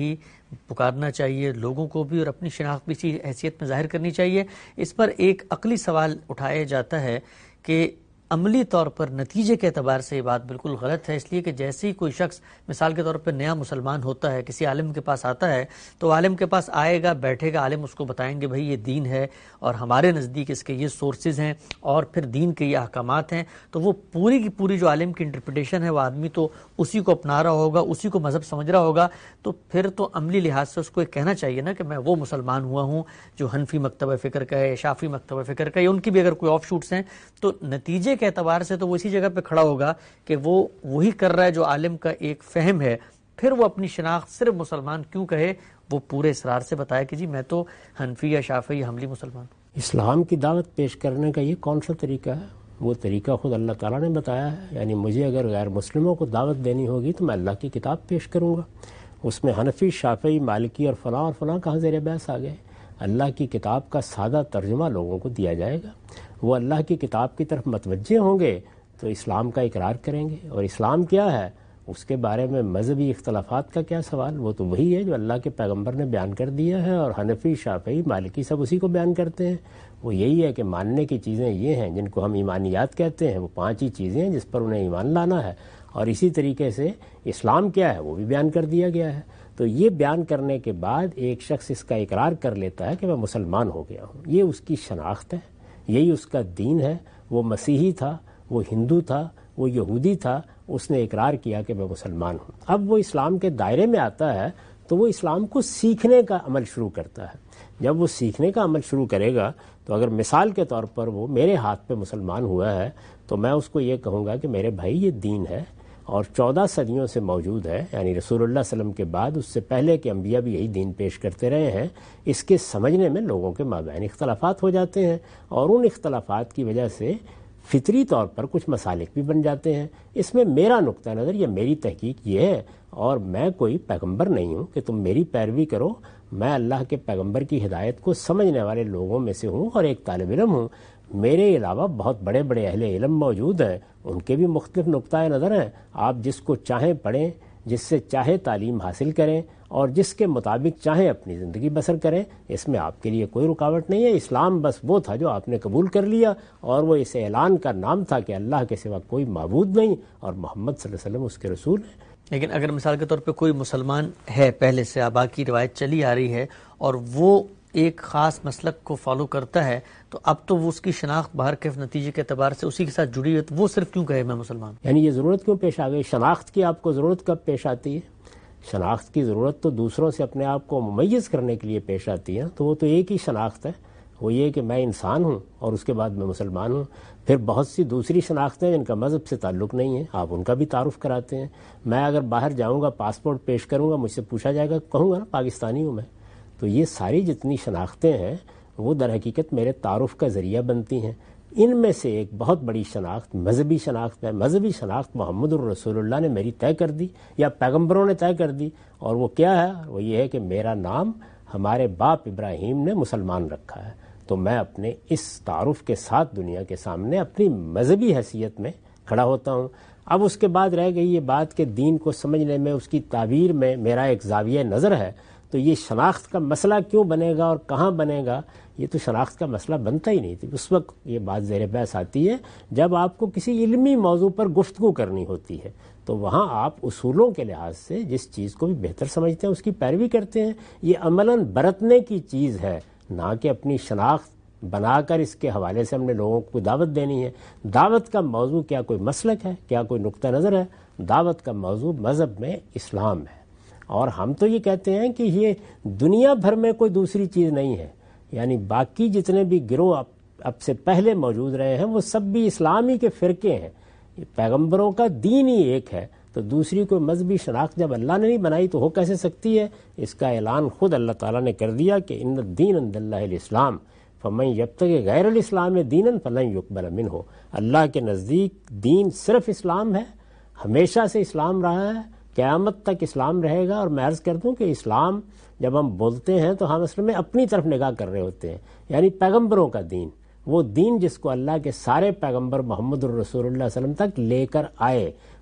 پکارنا چاہیے لوگوں کو بھی، اور اپنی شناخت بھی اسی حیثیت میں ظاہر کرنی چاہیے۔ اس پر ایک عقلی سوال اٹھایا جاتا ہے کہ عملی طور پر نتیجے کے اعتبار سے یہ بات بالکل غلط ہے، اس لیے کہ جیسے ہی کوئی شخص مثال کے طور پر نیا مسلمان ہوتا ہے، کسی عالم کے پاس آتا ہے، تو عالم کے پاس آئے گا، بیٹھے گا، عالم اس کو بتائیں گے بھائی یہ دین ہے اور ہمارے نزدیک اس کے یہ سورسز ہیں اور پھر دین کے یہ احکامات ہیں، تو وہ پوری کی پوری جو عالم کی انٹرپریٹیشن ہے وہ آدمی تو اسی کو اپنا رہا ہوگا، اسی کو مذہب سمجھ رہا ہوگا، تو پھر تو عملی لحاظ سے اس کو یہ کہنا چاہیے نا کہ میں وہ مسلمان ہوا ہوں جو حنفی مکتبہ فکر کا ہے، شافعی مکتبہ فکر کا ہے، ان کی بھی اگر کوئی آف شوٹس ہیں، تو نتیجے کے اعتبار سے تو وہ اسی جگہ پہ کھڑا ہوگا کہ وہ وہی کر رہا ہے جو عالم کا ایک فہم ہے۔ پھر وہ اپنی شناخت صرف مسلمان کیوں کہے، وہ پورے اصرار سے بتایا کہ جی میں تو حنفی یا شافعی یا حنبلی مسلمان ہوں۔ اسلام کی دعوت پیش کرنے کا یہ کون سا طریقہ ہے؟ وہ طریقہ خود اللہ تعالیٰ نے بتایا ہے، یعنی مجھے اگر غیر مسلموں کو دعوت دینی ہوگی تو میں اللہ کی کتاب پیش کروں گا، اس میں حنفی، شافعی، مالکی اور فلاں اور فلاں کہاں زیر بحث آ گئے۔ اللہ کی کتاب کا سادہ ترجمہ لوگوں کو دیا جائے گا، وہ اللہ کی کتاب کی طرف متوجہ ہوں گے تو اسلام کا اقرار کریں گے، اور اسلام کیا ہے اس کے بارے میں مذہبی اختلافات کا کیا سوال، وہ تو وہی ہے جو اللہ کے پیغمبر نے بیان کر دیا ہے، اور حنفی، شافعی، مالکی سب اسی کو بیان کرتے ہیں۔ وہ یہی ہے کہ ماننے کی چیزیں یہ ہیں جن کو ہم ایمانیات کہتے ہیں، وہ پانچ ہی چیزیں ہیں جس پر انہیں ایمان لانا ہے، اور اسی طریقے سے اسلام کیا ہے وہ بھی بیان کر دیا گیا ہے۔ تو یہ بیان کرنے کے بعد ایک شخص اس کا اقرار کر لیتا ہے کہ میں مسلمان ہو گیا ہوں، یہ اس کی شناخت ہے، یہی اس کا دین ہے۔ وہ مسیحی تھا، وہ ہندو تھا، وہ یہودی تھا، اس نے اقرار کیا کہ میں مسلمان ہوں۔ اب وہ اسلام کے دائرے میں آتا ہے تو وہ اسلام کو سیکھنے کا عمل شروع کرتا ہے۔ جب وہ سیکھنے کا عمل شروع کرے گا تو اگر مثال کے طور پر وہ میرے ہاتھ پہ مسلمان ہوا ہے تو میں اس کو یہ کہوں گا کہ میرے بھائی یہ دین ہے اور چودہ صدیوں سے موجود ہے، یعنی رسول اللہ صلی اللہ علیہ وسلم کے بعد اس سے پہلے کے انبیاء بھی یہی دین پیش کرتے رہے ہیں۔ اس کے سمجھنے میں لوگوں کے مابین اختلافات ہو جاتے ہیں، اور ان اختلافات کی وجہ سے فطری طور پر کچھ مسالک بھی بن جاتے ہیں۔ اس میں میرا نقطہ نظر یا میری تحقیق یہ ہے، اور میں کوئی پیغمبر نہیں ہوں کہ تم میری پیروی کرو، میں اللہ کے پیغمبر کی ہدایت کو سمجھنے والے لوگوں میں سے ہوں اور ایک طالب علم ہوں۔ میرے علاوہ بہت بڑے بڑے اہل علم موجود ہیں، ان کے بھی مختلف نقطۂ نظر ہیں، آپ جس کو چاہیں پڑھیں، جس سے چاہے تعلیم حاصل کریں اور جس کے مطابق چاہیں اپنی زندگی بسر کریں، اس میں آپ کے لیے کوئی رکاوٹ نہیں ہے۔ اسلام بس وہ تھا جو آپ نے قبول کر لیا، اور وہ اس اعلان کا نام تھا کہ اللہ کے سوا کوئی معبود نہیں اور محمد صلی اللہ علیہ وسلم اس کے رسول ہیں۔ لیکن اگر مثال کے طور پہ کوئی مسلمان ہے، پہلے سے آبا کی روایت چلی آ رہی ہے، اور وہ ایک خاص مسلک کو فالو کرتا ہے، تو اب تو وہ اس کی شناخت باہر کے نتیجے کے اعتبار سے اسی کے ساتھ جڑی ہے، تو وہ صرف کیوں کہے میں مسلمان؟ یعنی یہ ضرورت کیوں پیش آ گئی؟ شناخت کی آپ کو ضرورت کب پیش آتی ہے؟ شناخت کی ضرورت تو دوسروں سے اپنے آپ کو ممیز کرنے کے لیے پیش آتی ہے، تو وہ تو ایک ہی شناخت ہے، وہ یہ کہ میں انسان ہوں اور اس کے بعد میں مسلمان ہوں۔ پھر بہت سی دوسری شناختیں جن کا مذہب سے تعلق نہیں ہے، آپ ان کا بھی تعارف کراتے ہیں۔ میں اگر باہر جاؤں گا، پاسپورٹ پیش کروں گا، مجھ سے پوچھا جائے گا، کہوں گا نا پاکستانی ہوں میں۔ تو یہ ساری جتنی شناختیں ہیں وہ در حقیقت میرے تعارف کا ذریعہ بنتی ہیں۔ ان میں سے ایک بہت بڑی شناخت مذہبی شناخت ہے۔ مذہبی شناخت محمد الرسول اللہ نے میری طے کر دی یا پیغمبروں نے طے کر دی، اور وہ کیا ہے؟ وہ یہ ہے کہ میرا نام ہمارے باپ ابراہیم نے مسلمان رکھا ہے، تو میں اپنے اس تعارف کے ساتھ دنیا کے سامنے اپنی مذہبی حیثیت میں کھڑا ہوتا ہوں۔ اب اس کے بعد رہ گئی یہ بات کہ دین کو سمجھنے میں، اس کی تعبیر میں میرا ایک زاویہ نظر ہے، تو یہ شناخت کا مسئلہ کیوں بنے گا اور کہاں بنے گا؟ یہ تو شناخت کا مسئلہ بنتا ہی نہیں تھی۔ اس وقت یہ بات زیر بحث آتی ہے جب آپ کو کسی علمی موضوع پر گفتگو کرنی ہوتی ہے، تو وہاں آپ اصولوں کے لحاظ سے جس چیز کو بھی بہتر سمجھتے ہیں اس کی پیروی کرتے ہیں۔ یہ عملاً برتنے کی چیز ہے، نہ کہ اپنی شناخت بنا کر اس کے حوالے سے ہم نے لوگوں کو دعوت دینی ہے۔ دعوت کا موضوع کیا کوئی مسلک ہے؟ کیا کوئی نقطہ نظر ہے؟ دعوت کا موضوع مذہب میں اسلام ہے، اور ہم تو یہ کہتے ہیں کہ یہ دنیا بھر میں کوئی دوسری چیز نہیں ہے، یعنی باقی جتنے بھی گروہ اب اب سے پہلے موجود رہے ہیں وہ سب بھی اسلامی کے فرقے ہیں، پیغمبروں کا دین ہی ایک ہے، تو دوسری کوئی مذہبی شناخت جب اللہ نے نہیں بنائی تو ہو کیسے سکتی ہے؟ اس کا اعلان خود اللہ تعالیٰ نے کر دیا کہ ان الدین عند اللہ الاسلام فمن یبتغی غیر الاسلام دینا فلن یقبل منہ۔ اللہ کے نزدیک دین صرف اسلام ہے، ہمیشہ سے اسلام رہا ہے، قیامت تک اسلام رہے گا۔ اور میں عرض کر دوں کہ اسلام جب ہم بولتے ہیں تو ہم اصل میں اپنی طرف نگاہ کر رہے ہوتے ہیں، یعنی پیغمبروں کا دین، وہ دین جس کو اللہ کے سارے پیغمبر محمد الرسول اللہ صلی اللہ علیہ وسلم تک لے کر آئے،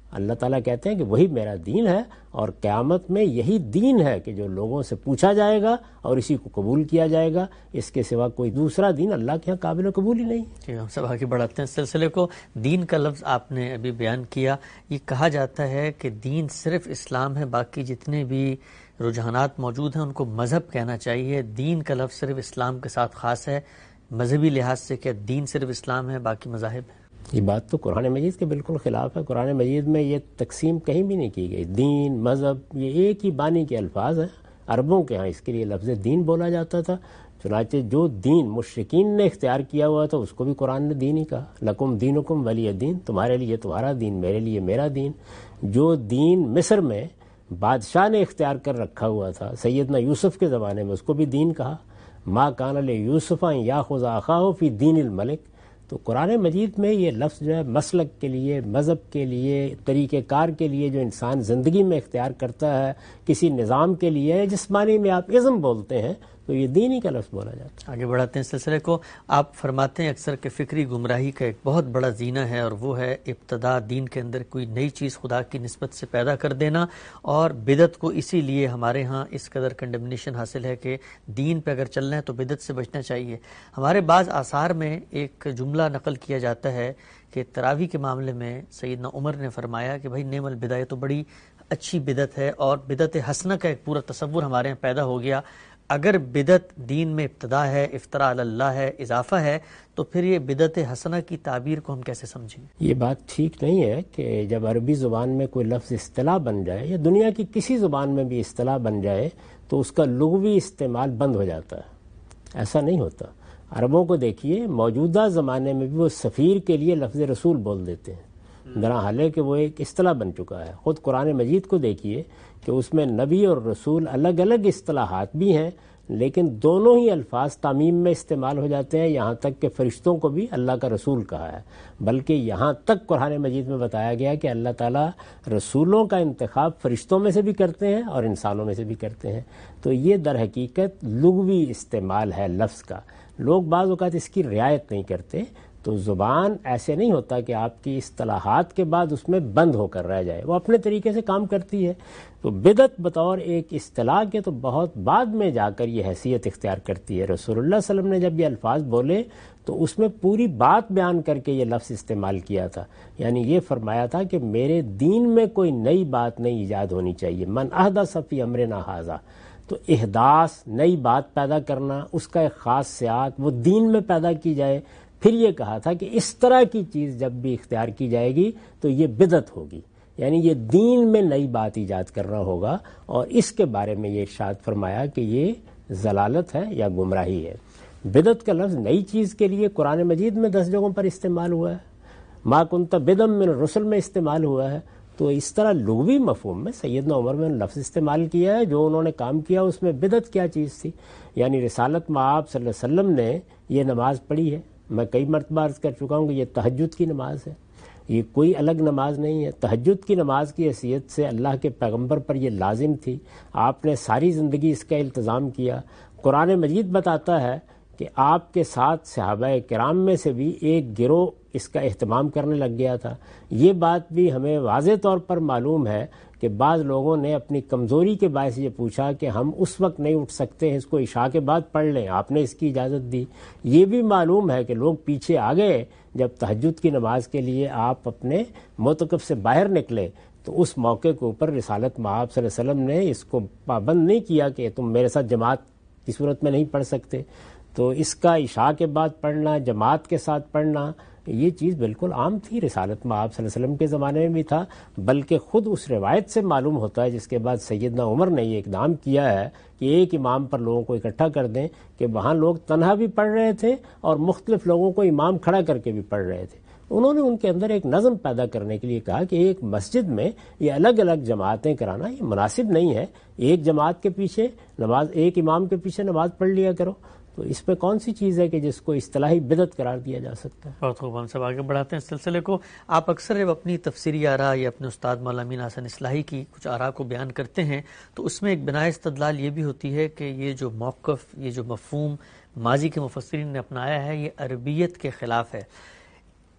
اللہ تعالیٰ کہتے ہیں کہ وہی میرا دین ہے، اور قیامت میں یہی دین ہے کہ جو لوگوں سے پوچھا جائے گا اور اسی کو قبول کیا جائے گا، اس کے سوا کوئی دوسرا دین اللہ کے ہاں قابل قبول ہی نہیں۔ جی ہم سب آگے بڑھاتے ہیں سلسلے کو۔ دین کا لفظ آپ نے ابھی بیان کیا، یہ کہا جاتا ہے کہ دین صرف اسلام ہے، باقی جتنے بھی رجحانات موجود ہیں ان کو مذہب کہنا چاہیے۔ دین کا لفظ صرف اسلام کے ساتھ خاص ہے، مذہبی لحاظ سے کہ دین صرف اسلام ہے باقی مذاہب ہیں۔ یہ بات تو قرآن مجید کے بالکل خلاف ہے۔ قرآن مجید میں یہ تقسیم کہیں بھی نہیں کی گئی۔ دین، مذہب یہ ایک ہی بانی کے الفاظ ہیں۔ عربوں کے ہاں اس کے لیے لفظ دین بولا جاتا تھا، چنانچہ جو دین مشرکین نے اختیار کیا ہوا تھا اس کو بھی قرآن نے دین ہی کہا، لکم دینکم ولی دین، تمہارے لیے تمہارا دین، میرے لیے میرا دین۔ جو دین مصر میں بادشاہ نے اختیار کر رکھا ہوا تھا سیدنا یوسف کے زمانے میں، اس کو بھی دین کہا، ما کان لیوسف ان یاخذ اخاہ فی دین الملک۔ تو قرآن مجید میں یہ لفظ جو ہے مسلک کے لیے، مذہب کے لیے، طریقہ کار کے لیے جو انسان زندگی میں اختیار کرتا ہے، کسی نظام کے لیے، جس معنی میں آپ ازم بولتے ہیں تو یہ دینی کا لفظ بولا جاتا ہے۔ آگے بڑھاتے ہیں سلسلے کو۔ آپ فرماتے ہیں اکثر کہ فکری گمراہی کا ایک بہت بڑا زینہ ہے، اور وہ ہے ابتدا دین کے اندر کوئی نئی چیز خدا کی نسبت سے پیدا کر دینا، اور بدعت کو اسی لیے ہمارے ہاں اس قدر کنڈمنیشن حاصل ہے کہ دین پہ اگر چلنا ہے تو بدعت سے بچنا چاہیے۔ ہمارے بعض آثار میں ایک جملہ نقل کیا جاتا ہے کہ تراویح کے معاملے میں سیدنا عمر نے فرمایا کہ بھائی نعم البدع، تو بڑی اچھی بدعت ہے، اور بدعت حسنہ کا ایک پورا تصور ہمارے یہاں پیدا ہو گیا۔ اگر بدعت دین میں ابتدا ہے، افطراء علی اللہ ہے، اضافہ ہے، تو پھر یہ بدعت حسنہ کی تعبیر کو ہم کیسے سمجھیں؟ یہ بات ٹھیک نہیں ہے کہ جب عربی زبان میں کوئی لفظ اصطلاح بن جائے یا دنیا کی کسی زبان میں بھی اصطلاح بن جائے تو اس کا لغوی استعمال بند ہو جاتا ہے۔ ایسا نہیں ہوتا۔ عربوں کو دیکھیے، موجودہ زمانے میں بھی وہ سفیر کے لیے لفظ رسول بول دیتے ہیں، درا حالے کہ وہ ایک اصطلاح بن چکا ہے۔ خود قرآن مجید کو دیکھیے کہ اس میں نبی اور رسول الگ الگ اصطلاحات بھی ہیں، لیکن دونوں ہی الفاظ تعمیم میں استعمال ہو جاتے ہیں، یہاں تک کہ فرشتوں کو بھی اللہ کا رسول کہا ہے، بلکہ یہاں تک قرآن مجید میں بتایا گیا کہ اللہ تعالیٰ رسولوں کا انتخاب فرشتوں میں سے بھی کرتے ہیں اور انسانوں میں سے بھی کرتے ہیں۔ تو یہ در حقیقت لغوی استعمال ہے لفظ کا، لوگ بعض اوقات اس کی رعایت نہیں کرتے۔ تو زبان ایسے نہیں ہوتا کہ آپ کی اصطلاحات کے بعد اس میں بند ہو کر رہ جائے، وہ اپنے طریقے سے کام کرتی ہے۔ تو بدعت بطور ایک اصطلاح کے تو بہت بعد میں جا کر یہ حیثیت اختیار کرتی ہے۔ رسول اللہ صلی اللہ علیہ وسلم نے جب یہ الفاظ بولے تو اس میں پوری بات بیان کر کے یہ لفظ استعمال کیا تھا، یعنی یہ فرمایا تھا کہ میرے دین میں کوئی نئی بات نہیں ایجاد ہونی چاہیے، من احدث فی امرنا ھذا۔ تو احداث، نئی بات پیدا کرنا، اس کا ایک خاص سیاق وہ دین میں پیدا کی جائے۔ پھر یہ کہا تھا کہ اس طرح کی چیز جب بھی اختیار کی جائے گی تو یہ بدعت ہوگی، یعنی یہ دین میں نئی بات ایجاد کرنا ہوگا، اور اس کے بارے میں یہ ارشاد فرمایا کہ یہ ضلالت ہے یا گمراہی ہے۔ بدعت کا لفظ نئی چیز کے لیے قرآن مجید میں دس جگہوں پر استعمال ہوا ہے، ما کنت بدعا من الرسل میں استعمال ہوا ہے۔ تو اس طرح لغوی مفہوم میں سیدنا عمر میں لفظ استعمال کیا ہے، جو انہوں نے کام کیا اس میں بدعت کیا چیز تھی؟ یعنی رسالت میں آپ صلی اللہ علیہ وسلم نے یہ نماز پڑھی ہے، میں کئی مرتبہ عرض کر چکا ہوں کہ یہ تہجد کی نماز ہے، یہ کوئی الگ نماز نہیں ہے۔ تہجد کی نماز کی حیثیت سے اللہ کے پیغمبر پر یہ لازم تھی، آپ نے ساری زندگی اس کا التزام کیا۔ قرآن مجید بتاتا ہے کہ آپ کے ساتھ صحابہ کرام میں سے بھی ایک گروہ اس کا اہتمام کرنے لگ گیا تھا۔ یہ بات بھی ہمیں واضح طور پر معلوم ہے کہ بعض لوگوں نے اپنی کمزوری کے باعث یہ پوچھا کہ ہم اس وقت نہیں اٹھ سکتے ہیں، اس کو عشاء کے بعد پڑھ لیں، آپ نے اس کی اجازت دی۔ یہ بھی معلوم ہے کہ لوگ پیچھے آ گئے جب تہجد کی نماز کے لیے آپ اپنے معتکف سے باہر نکلے، تو اس موقع کے اوپر رسالت مآب صلی اللہ علیہ وسلم نے اس کو پابند نہیں کیا کہ تم میرے ساتھ جماعت کی صورت میں نہیں پڑھ سکتے۔ تو اس کا عشاء کے بعد پڑھنا، جماعت کے ساتھ پڑھنا، یہ چیز بالکل عام تھی، رسالت مآب صلی اللہ علیہ وسلم کے زمانے میں بھی تھا، بلکہ خود اس روایت سے معلوم ہوتا ہے جس کے بعد سیدنا عمر نے یہ اقدام کیا ہے کہ ایک امام پر لوگوں کو اکٹھا کر دیں، کہ وہاں لوگ تنہا بھی پڑھ رہے تھے اور مختلف لوگوں کو امام کھڑا کر کے بھی پڑھ رہے تھے۔ انہوں نے ان کے اندر ایک نظم پیدا کرنے کے لیے کہا کہ ایک مسجد میں یہ الگ الگ جماعتیں کرانا یہ مناسب نہیں ہے، ایک جماعت کے پیچھے نماز، ایک امام کے پیچھے نماز پڑھ لیا کرو۔ تو اس میں کون سی چیز ہے کہ جس کو اصطلاحی بدعت قرار دیا جا سکتا ہے؟ بہت خوب، ہم سب آگے بڑھاتے ہیں اس سلسلے کو۔ آپ اکثر جب اپنی تفسیری آراء یا اپنے استاد مولانا امین حسن اصلاحی کی کچھ آراء کو بیان کرتے ہیں تو اس میں ایک بنائے استدلال یہ بھی ہوتی ہے کہ یہ جو موقف، یہ جو مفہوم ماضی کے مفسرین نے اپنایا ہے یہ عربیت کے خلاف ہے۔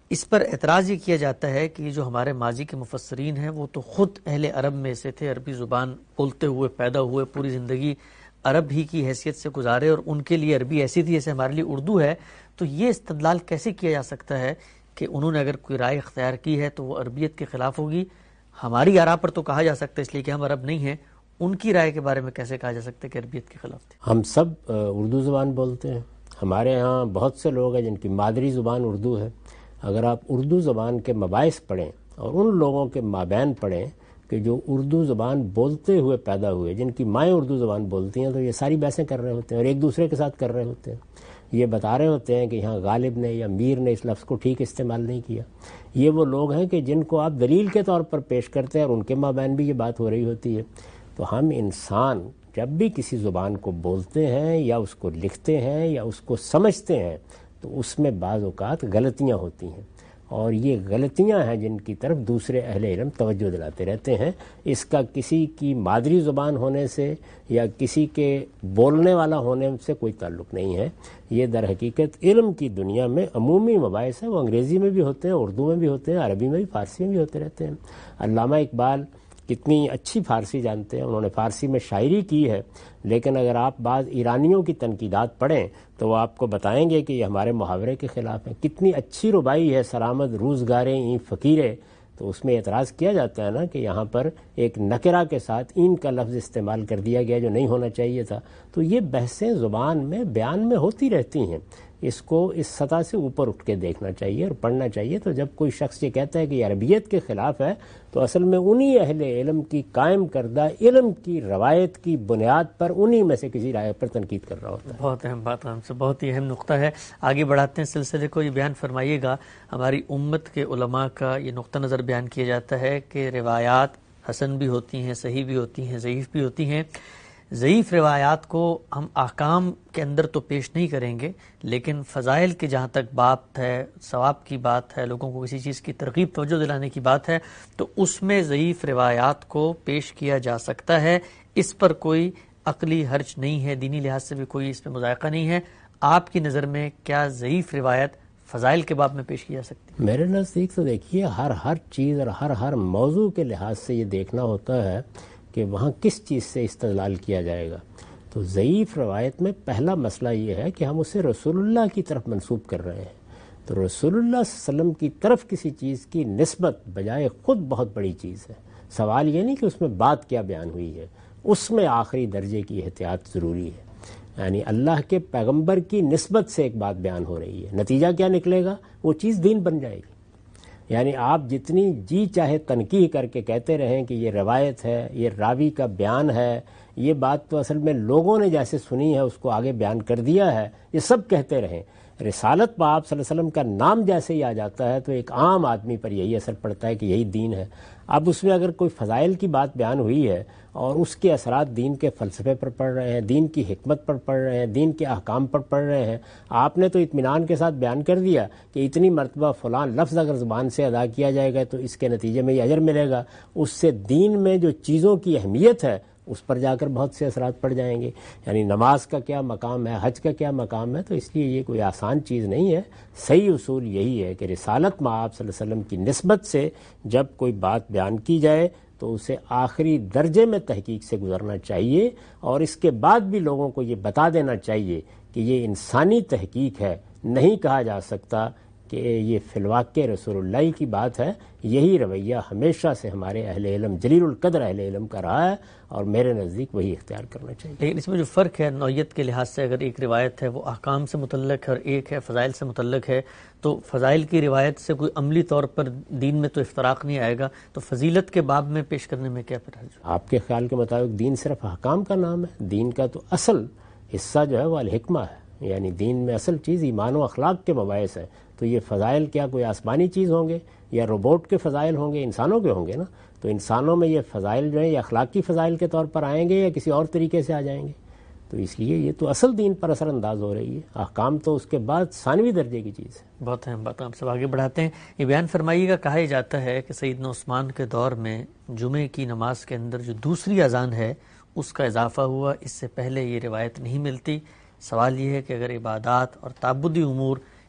اس پر اعتراض یہ کیا جاتا ہے کہ جو ہمارے ماضی کے مفسرین ہیں وہ تو خود اہل عرب میں سے تھے، عربی زبان بولتے ہوئے پیدا ہوئے، پوری زندگی عرب ہی کی حیثیت سے گزارے، اور ان کے لیے عربی ایسی تھی جیسے ہمارے لیے اردو ہے. تو یہ استدلال کیسے کیا جا سکتا ہے کہ انہوں نے اگر کوئی رائے اختیار کی ہے تو وہ عربیت کے خلاف ہوگی؟ ہماری آراء پر تو کہا جا سکتا ہے اس لیے کہ ہم عرب نہیں ہیں، ان کی رائے کے بارے میں کیسے کہا جا سکتا ہے کہ عربیت کے خلاف تھے؟ ہم سب اردو زبان بولتے ہیں. ہمارے ہاں بہت سے لوگ ہیں جن کی مادری زبان اردو ہے. اگر آپ اردو زبان کے مباحث پڑھیں اور ان لوگوں کے مابین پڑھیں کہ جو اردو زبان بولتے ہوئے پیدا ہوئے، جن کی مائیں اردو زبان بولتی ہیں، تو یہ ساری بحثیں کر رہے ہوتے ہیں اور ایک دوسرے کے ساتھ کر رہے ہوتے ہیں. یہ بتا رہے ہوتے ہیں کہ یہاں غالب نے یا میر نے اس لفظ کو ٹھیک استعمال نہیں کیا. یہ وہ لوگ ہیں کہ جن کو آپ دلیل کے طور پر پیش کرتے ہیں اور ان کے مابین بھی یہ بات ہو رہی ہوتی ہے. تو ہم انسان جب بھی کسی زبان کو بولتے ہیں یا اس کو لکھتے ہیں یا اس کو سمجھتے ہیں تو اس میں بعض اوقات غلطیاں ہوتی ہیں، اور یہ غلطیاں ہیں جن کی طرف دوسرے اہل علم توجہ دلاتے رہتے ہیں. اس کا کسی کی مادری زبان ہونے سے یا کسی کے بولنے والا ہونے سے کوئی تعلق نہیں ہے. یہ در حقیقت علم کی دنیا میں عمومی مباحث ہیں. وہ انگریزی میں بھی ہوتے ہیں، اردو میں بھی ہوتے ہیں، عربی میں بھی، فارسی میں بھی ہوتے رہتے ہیں. علامہ اقبال کتنی اچھی فارسی جانتے ہیں، انہوں نے فارسی میں شاعری کی ہے، لیکن اگر آپ بعض ایرانیوں کی تنقیدات پڑھیں تو وہ آپ کو بتائیں گے کہ یہ ہمارے محاورے کے خلاف ہیں. کتنی اچھی ربائی ہے سرآمد روزگارے این فقیرے، تو اس میں اعتراض کیا جاتا ہے نا کہ یہاں پر ایک نکرہ کے ساتھ این کا لفظ استعمال کر دیا گیا جو نہیں ہونا چاہیے تھا. تو یہ بحثیں زبان میں بیان میں ہوتی رہتی ہیں. اس کو اس سطح سے اوپر اٹھ کے دیکھنا چاہیے اور پڑھنا چاہیے. تو جب کوئی شخص یہ کہتا ہے کہ یہ عربیت کے خلاف ہے تو اصل میں انہی اہل علم کی قائم کردہ علم کی روایت کی بنیاد پر انہی میں سے کسی رائے پر تنقید کر رہا ہوتا ہے. بہت اہم بات، ہم سے بہت ہی اہم نقطہ ہے. آگے بڑھاتے ہیں سلسلے کو. یہ بیان فرمائیے گا، ہماری امت کے علماء کا یہ نقطہ نظر بیان کیا جاتا ہے کہ روایات حسن بھی ہوتی ہیں، صحیح بھی ہوتی ہیں، ضعیف بھی ہوتی ہیں. ضعیف روایات کو ہم احکام کے اندر تو پیش نہیں کریں گے، لیکن فضائل کی جہاں تک بات ہے، ثواب کی بات ہے، لوگوں کو کسی چیز کی ترغیب توجہ دلانے کی بات ہے، تو اس میں ضعیف روایات کو پیش کیا جا سکتا ہے. اس پر کوئی عقلی حرج نہیں ہے، دینی لحاظ سے بھی کوئی اس پہ مذائقہ نہیں ہے. آپ کی نظر میں کیا ضعیف روایت فضائل کے باب میں پیش کی جا سکتی ہے؟ میرے نزدیک تو دیکھیے ہر ہر چیز اور ہر ہر موضوع کے لحاظ سے یہ دیکھنا ہوتا ہے کہ وہاں کس چیز سے استدلال کیا جائے گا. تو ضعیف روایت میں پہلا مسئلہ یہ ہے کہ ہم اسے رسول اللہ کی طرف منسوب کر رہے ہیں. تو رسول اللہ صلی اللہ علیہ وسلم کی طرف کسی چیز کی نسبت بجائے خود بہت بڑی چیز ہے. سوال یہ نہیں کہ اس میں بات کیا بیان ہوئی ہے، اس میں آخری درجے کی احتیاط ضروری ہے. یعنی اللہ کے پیغمبر کی نسبت سے ایک بات بیان ہو رہی ہے، نتیجہ کیا نکلے گا؟ وہ چیز دین بن جائے گی. یعنی آپ جتنی جی چاہے تنقیح کر کے کہتے رہیں کہ یہ روایت ہے، یہ راوی کا بیان ہے، یہ بات تو اصل میں لوگوں نے جیسے سنی ہے اس کو آگے بیان کر دیا ہے، یہ سب کہتے رہیں. رسالت پہ آپ صلی اللہ علیہ وسلم کا نام جیسے ہی آ جاتا ہے تو ایک عام آدمی پر یہی اثر پڑتا ہے کہ یہی دین ہے. اب اس میں اگر کوئی فضائل کی بات بیان ہوئی ہے اور اس کے اثرات دین کے فلسفے پر پڑ رہے ہیں، دین کی حکمت پر پڑ رہے ہیں، دین کے احکام پر پڑ رہے ہیں، آپ نے تو اطمینان کے ساتھ بیان کر دیا کہ اتنی مرتبہ فلاں لفظ اگر زبان سے ادا کیا جائے گا تو اس کے نتیجے میں یہ اجر ملے گا. اس سے دین میں جو چیزوں کی اہمیت ہے اس پر جا کر بہت سے اثرات پڑ جائیں گے. یعنی نماز کا کیا مقام ہے، حج کا کیا مقام ہے. تو اس لیے یہ کوئی آسان چیز نہیں ہے. صحیح اصول یہی ہے کہ رسالت میں آپ صلی اللہ علیہ وسلم کی نسبت سے جب کوئی بات بیان کی جائے تو اسے آخری درجے میں تحقیق سے گزرنا چاہیے، اور اس کے بعد بھی لوگوں کو یہ بتا دینا چاہیے کہ یہ انسانی تحقیق ہے. نہیں کہا جا سکتا کہ یہ فی الواقع رسول اللہ کی بات ہے. یہی رویہ ہمیشہ سے ہمارے اہل علم، جلیل القدر اہل علم کا رہا ہے، اور میرے نزدیک وہی اختیار کرنا چاہیے. لیکن اس میں جو فرق ہے نوعیت کے لحاظ سے، اگر ایک روایت ہے وہ احکام سے متعلق ہے اور ایک ہے فضائل سے متعلق ہے، تو فضائل کی روایت سے کوئی عملی طور پر دین میں تو افتراق نہیں آئے گا، تو فضیلت کے باب میں پیش کرنے میں کیا پھر حرج؟ آپ کے خیال کے مطابق دین صرف احکام کا نام ہے؟ دین کا تو اصل حصہ جو ہے وہ الحکمہ ہے. یعنی دین میں اصل چیز ایمان و اخلاق کے مباحث ہیں. تو یہ فضائل کیا کوئی آسمانی چیز ہوں گے یا روبوٹ کے فضائل ہوں گے؟ انسانوں کے ہوں گے نا. تو انسانوں میں یہ فضائل جو ہیں یہ اخلاقی فضائل کے طور پر آئیں گے یا کسی اور طریقے سے آ جائیں گے؟ تو اس لیے یہ تو اصل دین پر اثر انداز ہو رہی ہے. احکام تو اس کے بعد ثانوی درجے کی چیز ہے. بہت اہم بات. ہم سب آگے بڑھاتے ہیں. یہ بیان فرمائیے گا، کہا جاتا ہے کہ سیدنا عثمان کے دور میں جمعے کی نماز کے اندر جو دوسری اذان ہے اس کا اضافہ ہوا، اس سے پہلے یہ روایت نہیں ملتی. سوال یہ ہے کہ اگر عبادات اور تعبدی امور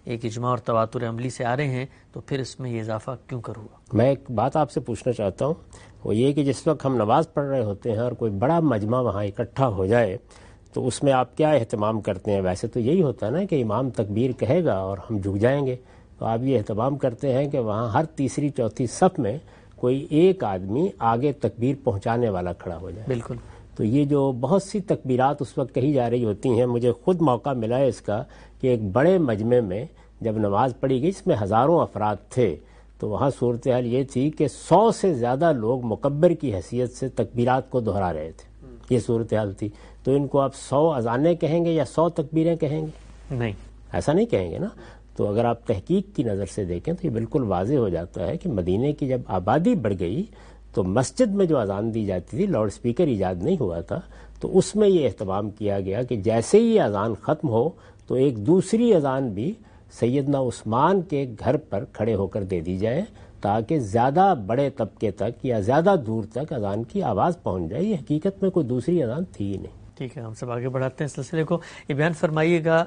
ایک اجماع اور تواتر عملی سے آ رہے ہیں تو پھر اس میں یہ اضافہ کیوں کر ہوا؟ میں ایک بات آپ سے پوچھنا چاہتا ہوں، وہ یہ کہ جس وقت ہم نماز پڑھ رہے ہوتے ہیں اور کوئی بڑا مجمع وہاں اکٹھا ہو جائے تو اس میں آپ کیا اہتمام کرتے ہیں؟ ویسے تو یہی ہوتا ہے نا کہ امام تکبیر کہے گا اور ہم جھک جائیں گے، تو آپ یہ اہتمام کرتے ہیں کہ وہاں ہر تیسری چوتھی صف میں کوئی ایک آدمی آگے تکبیر پہنچانے والا کھڑا ہو جائے۔ بالکل۔ تو یہ جو بہت سی تکبیرات اس وقت کہی جا رہی ہوتی ہیں، مجھے خود موقع ملا ہے اس کا کہ ایک بڑے مجمع میں جب نماز پڑھی گئی، اس میں ہزاروں افراد تھے، تو وہاں صورتحال یہ تھی کہ سو سے زیادہ لوگ مکبر کی حیثیت سے تکبیرات کو دہرا رہے تھے۔ یہ صورتحال تھی۔ تو ان کو آپ سو اذانیں کہیں گے یا سو تکبیریں کہیں گے؟ نہیں، ایسا نہیں کہیں گے نا۔ تو اگر آپ تحقیق کی نظر سے دیکھیں تو یہ بالکل واضح ہو جاتا ہے کہ مدینے کی جب آبادی بڑھ گئی تو مسجد میں جو اذان دی جاتی تھی، لاؤڈ سپیکر ایجاد نہیں ہوا تھا، تو اس میں یہ اہتمام کیا گیا کہ جیسے ہی یہ اذان ختم ہو تو ایک دوسری اذان بھی سیدنا عثمان کے گھر پر کھڑے ہو کر دے دی جائے تاکہ زیادہ بڑے طبقے تک یا زیادہ دور تک اذان کی آواز پہنچ جائے۔ یہ حقیقت میں کوئی دوسری اذان تھی ہی نہیں۔ ٹھیک ہے، ہم سب آگے بڑھاتے ہیں سلسلے کو۔ یہ بیان فرمائیے گا،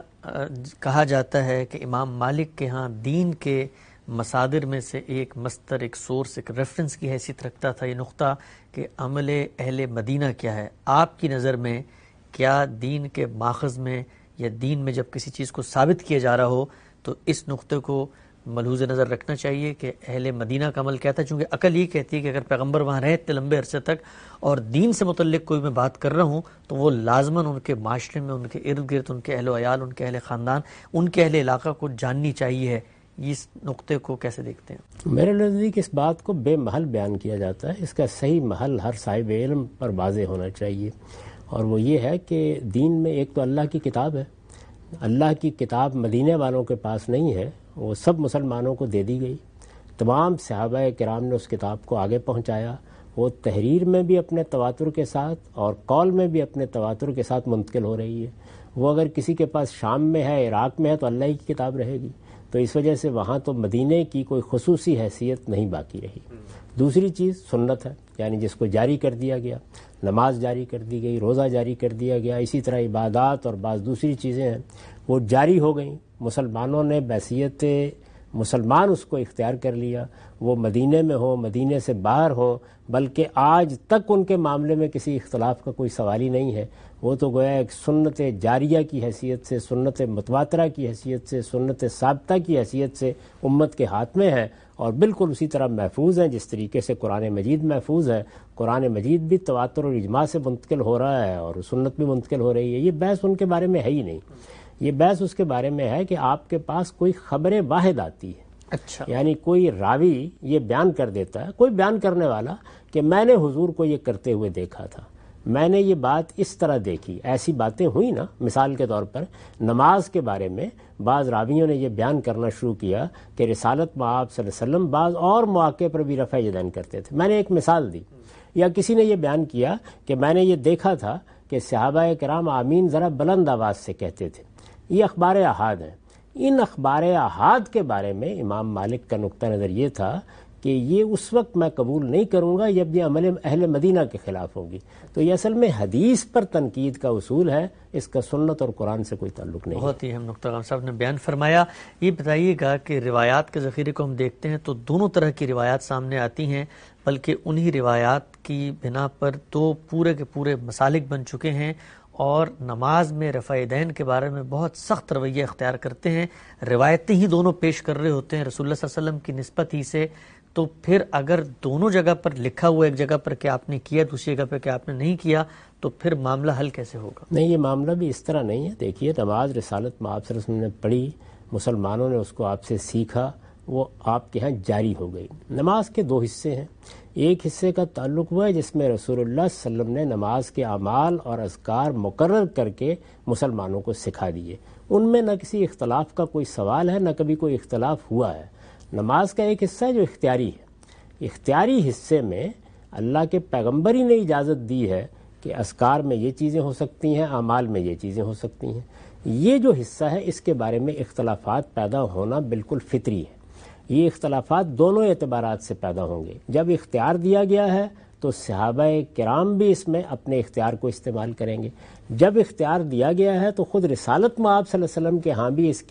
کہا جاتا ہے کہ امام مالک کے ہاں دین کے مصادر میں سے ایک مصدر، ایک سورس، ایک ریفرنس کی حیثیت رکھتا تھا یہ نقطہ کہ عمل اہل مدینہ کیا ہے۔ آپ کی نظر میں کیا دین کے ماخذ میں یا دین میں جب کسی چیز کو ثابت کیا جا رہا ہو تو اس نقطے کو ملحوظ نظر رکھنا چاہیے کہ اہل مدینہ کا عمل کیا تھا؟ چونکہ عقل یہ کہتی ہے کہ اگر پیغمبر وہاں رہے اتنے لمبے عرصے تک اور دین سے متعلق کوئی میں بات کر رہا ہوں تو وہ لازماً ان کے معاشرے میں، ان کے ارد گرد، ان کے اہل و عیال، ان کے اہل خاندان، ان کے اہل علاقہ کو جاننی چاہیے۔ اس نقطے کو کیسے دیکھتے ہیں؟ میرے نزدیک اس بات کو بے محل بیان کیا جاتا ہے، اس کا صحیح محل ہر صاحب علم پر واضح ہونا چاہیے، اور وہ یہ ہے کہ دین میں ایک تو اللہ کی کتاب ہے۔ اللہ کی کتاب مدینے والوں کے پاس نہیں ہے، وہ سب مسلمانوں کو دے دی گئی۔ تمام صحابہ کرام نے اس کتاب کو آگے پہنچایا، وہ تحریر میں بھی اپنے تواتر کے ساتھ اور قول میں بھی اپنے تواتر کے ساتھ منتقل ہو رہی ہے۔ وہ اگر کسی کے پاس شام میں ہے، عراق میں ہے، تو اللہ کی کتاب رہے گی۔ تو اس وجہ سے وہاں تو مدینے کی کوئی خصوصی حیثیت نہیں باقی رہی۔ دوسری چیز سنت ہے، یعنی جس کو جاری کر دیا گیا، نماز جاری کر دی گئی، روزہ جاری کر دیا گیا، اسی طرح عبادات اور بعض دوسری چیزیں ہیں وہ جاری ہو گئیں۔ مسلمانوں نے بحیثیت مسلمان اس کو اختیار کر لیا، وہ مدینے میں ہو، مدینے سے باہر ہو، بلکہ آج تک ان کے معاملے میں کسی اختلاف کا کوئی سوال ہی نہیں ہے۔ وہ تو گویا ایک سنت جاریہ کی حیثیت سے، سنت متواترہ کی حیثیت سے، سنت ثابتہ کی حیثیت سے امت کے ہاتھ میں ہے، اور بالکل اسی طرح محفوظ ہیں جس طریقے سے قرآن مجید محفوظ ہے۔ قرآن مجید بھی تواتر اور اجماع سے منتقل ہو رہا ہے اور سنت بھی منتقل ہو رہی ہے۔ یہ بحث ان کے بارے میں ہے ہی نہیں۔ یہ بحث اس کے بارے میں ہے کہ آپ کے پاس کوئی خبر واحد آتی ہے، اچھا، یعنی کوئی راوی یہ بیان کر دیتا ہے، کوئی بیان کرنے والا کہ میں نے حضور کو یہ کرتے ہوئے دیکھا تھا، میں نے یہ بات اس طرح دیکھی۔ ایسی باتیں ہوئی نا، مثال کے طور پر نماز کے بارے میں بعض راویوں نے یہ بیان کرنا شروع کیا کہ رسالت میں آپ صلی اللہ علیہ وسلم بعض اور مواقع پر بھی رفع یدین کرتے تھے۔ میں نے ایک مثال دی، یا کسی نے یہ بیان کیا کہ میں نے یہ دیکھا تھا کہ صحابہ کرام آمین ذرا بلند آواز سے کہتے تھے۔ یہ اخبار احاد ہیں۔ ان اخبار احاد کے بارے میں امام مالک کا نقطہ نظر یہ تھا کہ یہ اس وقت میں قبول نہیں کروں گا جب یہ عمل اہل مدینہ کے خلاف ہوگی۔ تو یہ اصل میں حدیث پر تنقید کا اصول ہے، اس کا سنت اور قرآن سے کوئی تعلق نہیں۔ بہت ہی اہم نقطہ غام صاحب نے بیان فرمایا۔ یہ بتائیے گا کہ روایات کے ذخیرے کو ہم دیکھتے ہیں تو دونوں طرح کی روایات سامنے آتی ہیں، بلکہ انہی روایات کی بنا پر تو پورے کے پورے مسالک بن چکے ہیں اور نماز میں رفع یدین کے بارے میں بہت سخت رویہ اختیار کرتے ہیں۔ روایتیں ہی دونوں پیش کر رہے ہوتے ہیں رسول اللہ صلی اللہ علیہ وسلم کی نسبت ہی سے۔ تو پھر اگر دونوں جگہ پر لکھا ہوا ایک جگہ پر کہ آپ نے کیا، دوسری جگہ پر کہ آپ نے نہیں کیا، تو پھر معاملہ حل کیسے ہوگا؟ نہیں، یہ معاملہ بھی اس طرح نہیں ہے۔ دیکھیے، نماز رسالت میں آپ صلی اللہ علیہ وسلم نے پڑھی، مسلمانوں نے اس کو آپ سے سیکھا، وہ آپ کے ہاں جاری ہو گئی۔ نماز کے دو حصے ہیں، ایک حصے کا تعلق ہوا ہے جس میں رسول اللہ صلی اللہ علیہ وسلم نے نماز کے اعمال اور اذکار مقرر کر کے مسلمانوں کو سکھا دیے، ان میں نہ کسی اختلاف کا کوئی سوال ہے، نہ کبھی کوئی اختلاف ہوا ہے۔ نماز کا ایک حصہ ہے جو اختیاری ہے، اختیاری حصے میں اللہ کے پیغمبر ہی نے اجازت دی ہے کہ اذکار میں یہ چیزیں ہو سکتی ہیں، اعمال میں یہ چیزیں ہو سکتی ہیں۔ یہ جو حصہ ہے اس کے بارے میں اختلافات پیدا ہونا بالکل فطری ہے۔ یہ اختلافات دونوں اعتبارات سے پیدا ہوں گے۔ جب اختیار دیا گیا ہے تو صحابہ کرام بھی اس میں اپنے اختیار کو استعمال کریں گے۔ جب اختیار دیا گیا ہے تو خود رسالت میں آپ صلی اللہ علیہ وسلم کے ہاں بھی اس کے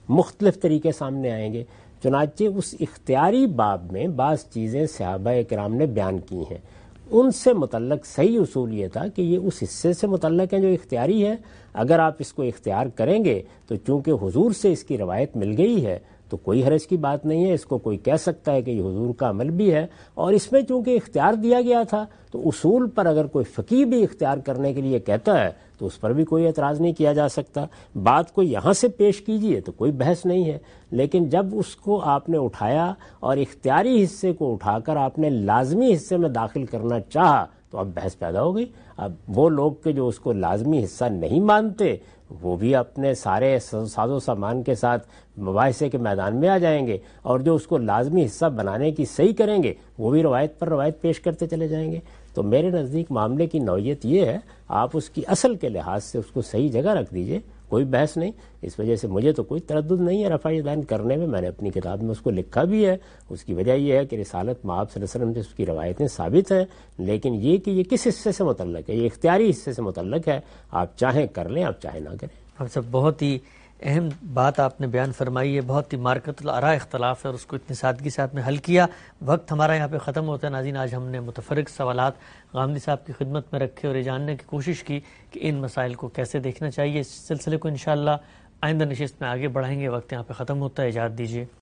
مختلف طریقے سامنے آئیں گے. چنانچہ اس اختیاری باب میں بعض چیزیں صحابہ کرام نے بیان کی ہیں. ان سے متعلق صحیح اصول یہ تھا کہ یہ اس حصے سے متعلق ہیں جو اختیاری ہے. اگر آپ اس کو اختیار کریں گے تو چونکہ حضور سے اس کی روایت مل گئی ہے تو کوئی حرج کی بات نہیں ہے. اس کو کوئی کہہ سکتا ہے کہ یہ حضور کا عمل بھی ہے. اور اس میں چونکہ اختیار دیا گیا تھا تو اصول پر اگر کوئی فقیہ بھی اختیار کرنے کے لیے کہتا ہے تو اس پر بھی کوئی اعتراض نہیں کیا جا سکتا. بات کو یہاں سے پیش کیجئے تو کوئی بحث نہیں ہے. لیکن جب اس کو آپ نے اٹھایا اور اختیاری حصے کو اٹھا کر آپ نے لازمی حصے میں داخل کرنا چاہا تو اب بحث پیدا ہو گئی. اب وہ لوگ کہ جو اس کو لازمی حصہ نہیں مانتے وہ بھی اپنے سارے ساز و سامان کے ساتھ مباحثے کے میدان میں آ جائیں گے، اور جو اس کو لازمی حصہ بنانے کی صحیح کریں گے وہ بھی روایت پر روایت پیش کرتے چلے جائیں گے. تو میرے نزدیک معاملے کی نوعیت یہ ہے، آپ اس کی اصل کے لحاظ سے اس کو صحیح جگہ رکھ دیجئے، کوئی بحث نہیں. اس وجہ سے مجھے تو کوئی تردد نہیں ہے رفع یدین کرنے میں. میں نے اپنی کتاب میں اس کو لکھا بھی ہے. اس کی وجہ یہ ہے کہ رسالت مآب صلی اللہ علیہ وسلم سے اس کی روایتیں ثابت ہیں، لیکن یہ کہ یہ کس حصے سے متعلق ہے، یہ اختیاری حصے سے متعلق ہے. آپ چاہیں کر لیں، آپ چاہیں نہ کریں. ہم سب بہت ہی اہم بات آپ نے بیان فرمائی ہے، بہت ہی مارکت الآراء اختلاف ہے اور اس کو اتنی سادگی سے آپ نے حل کیا. وقت ہمارا یہاں پہ ختم ہوتا ہے. ناظرین، آج ہم نے متفرق سوالات غامدی صاحب کی خدمت میں رکھے اور یہ جاننے کی کوشش کی کہ ان مسائل کو کیسے دیکھنا چاہیے. اس سلسلے کو انشاءاللہ آئندہ نشست میں آگے بڑھائیں گے. وقت یہاں پہ ختم ہوتا ہے، اجازت دیجیے.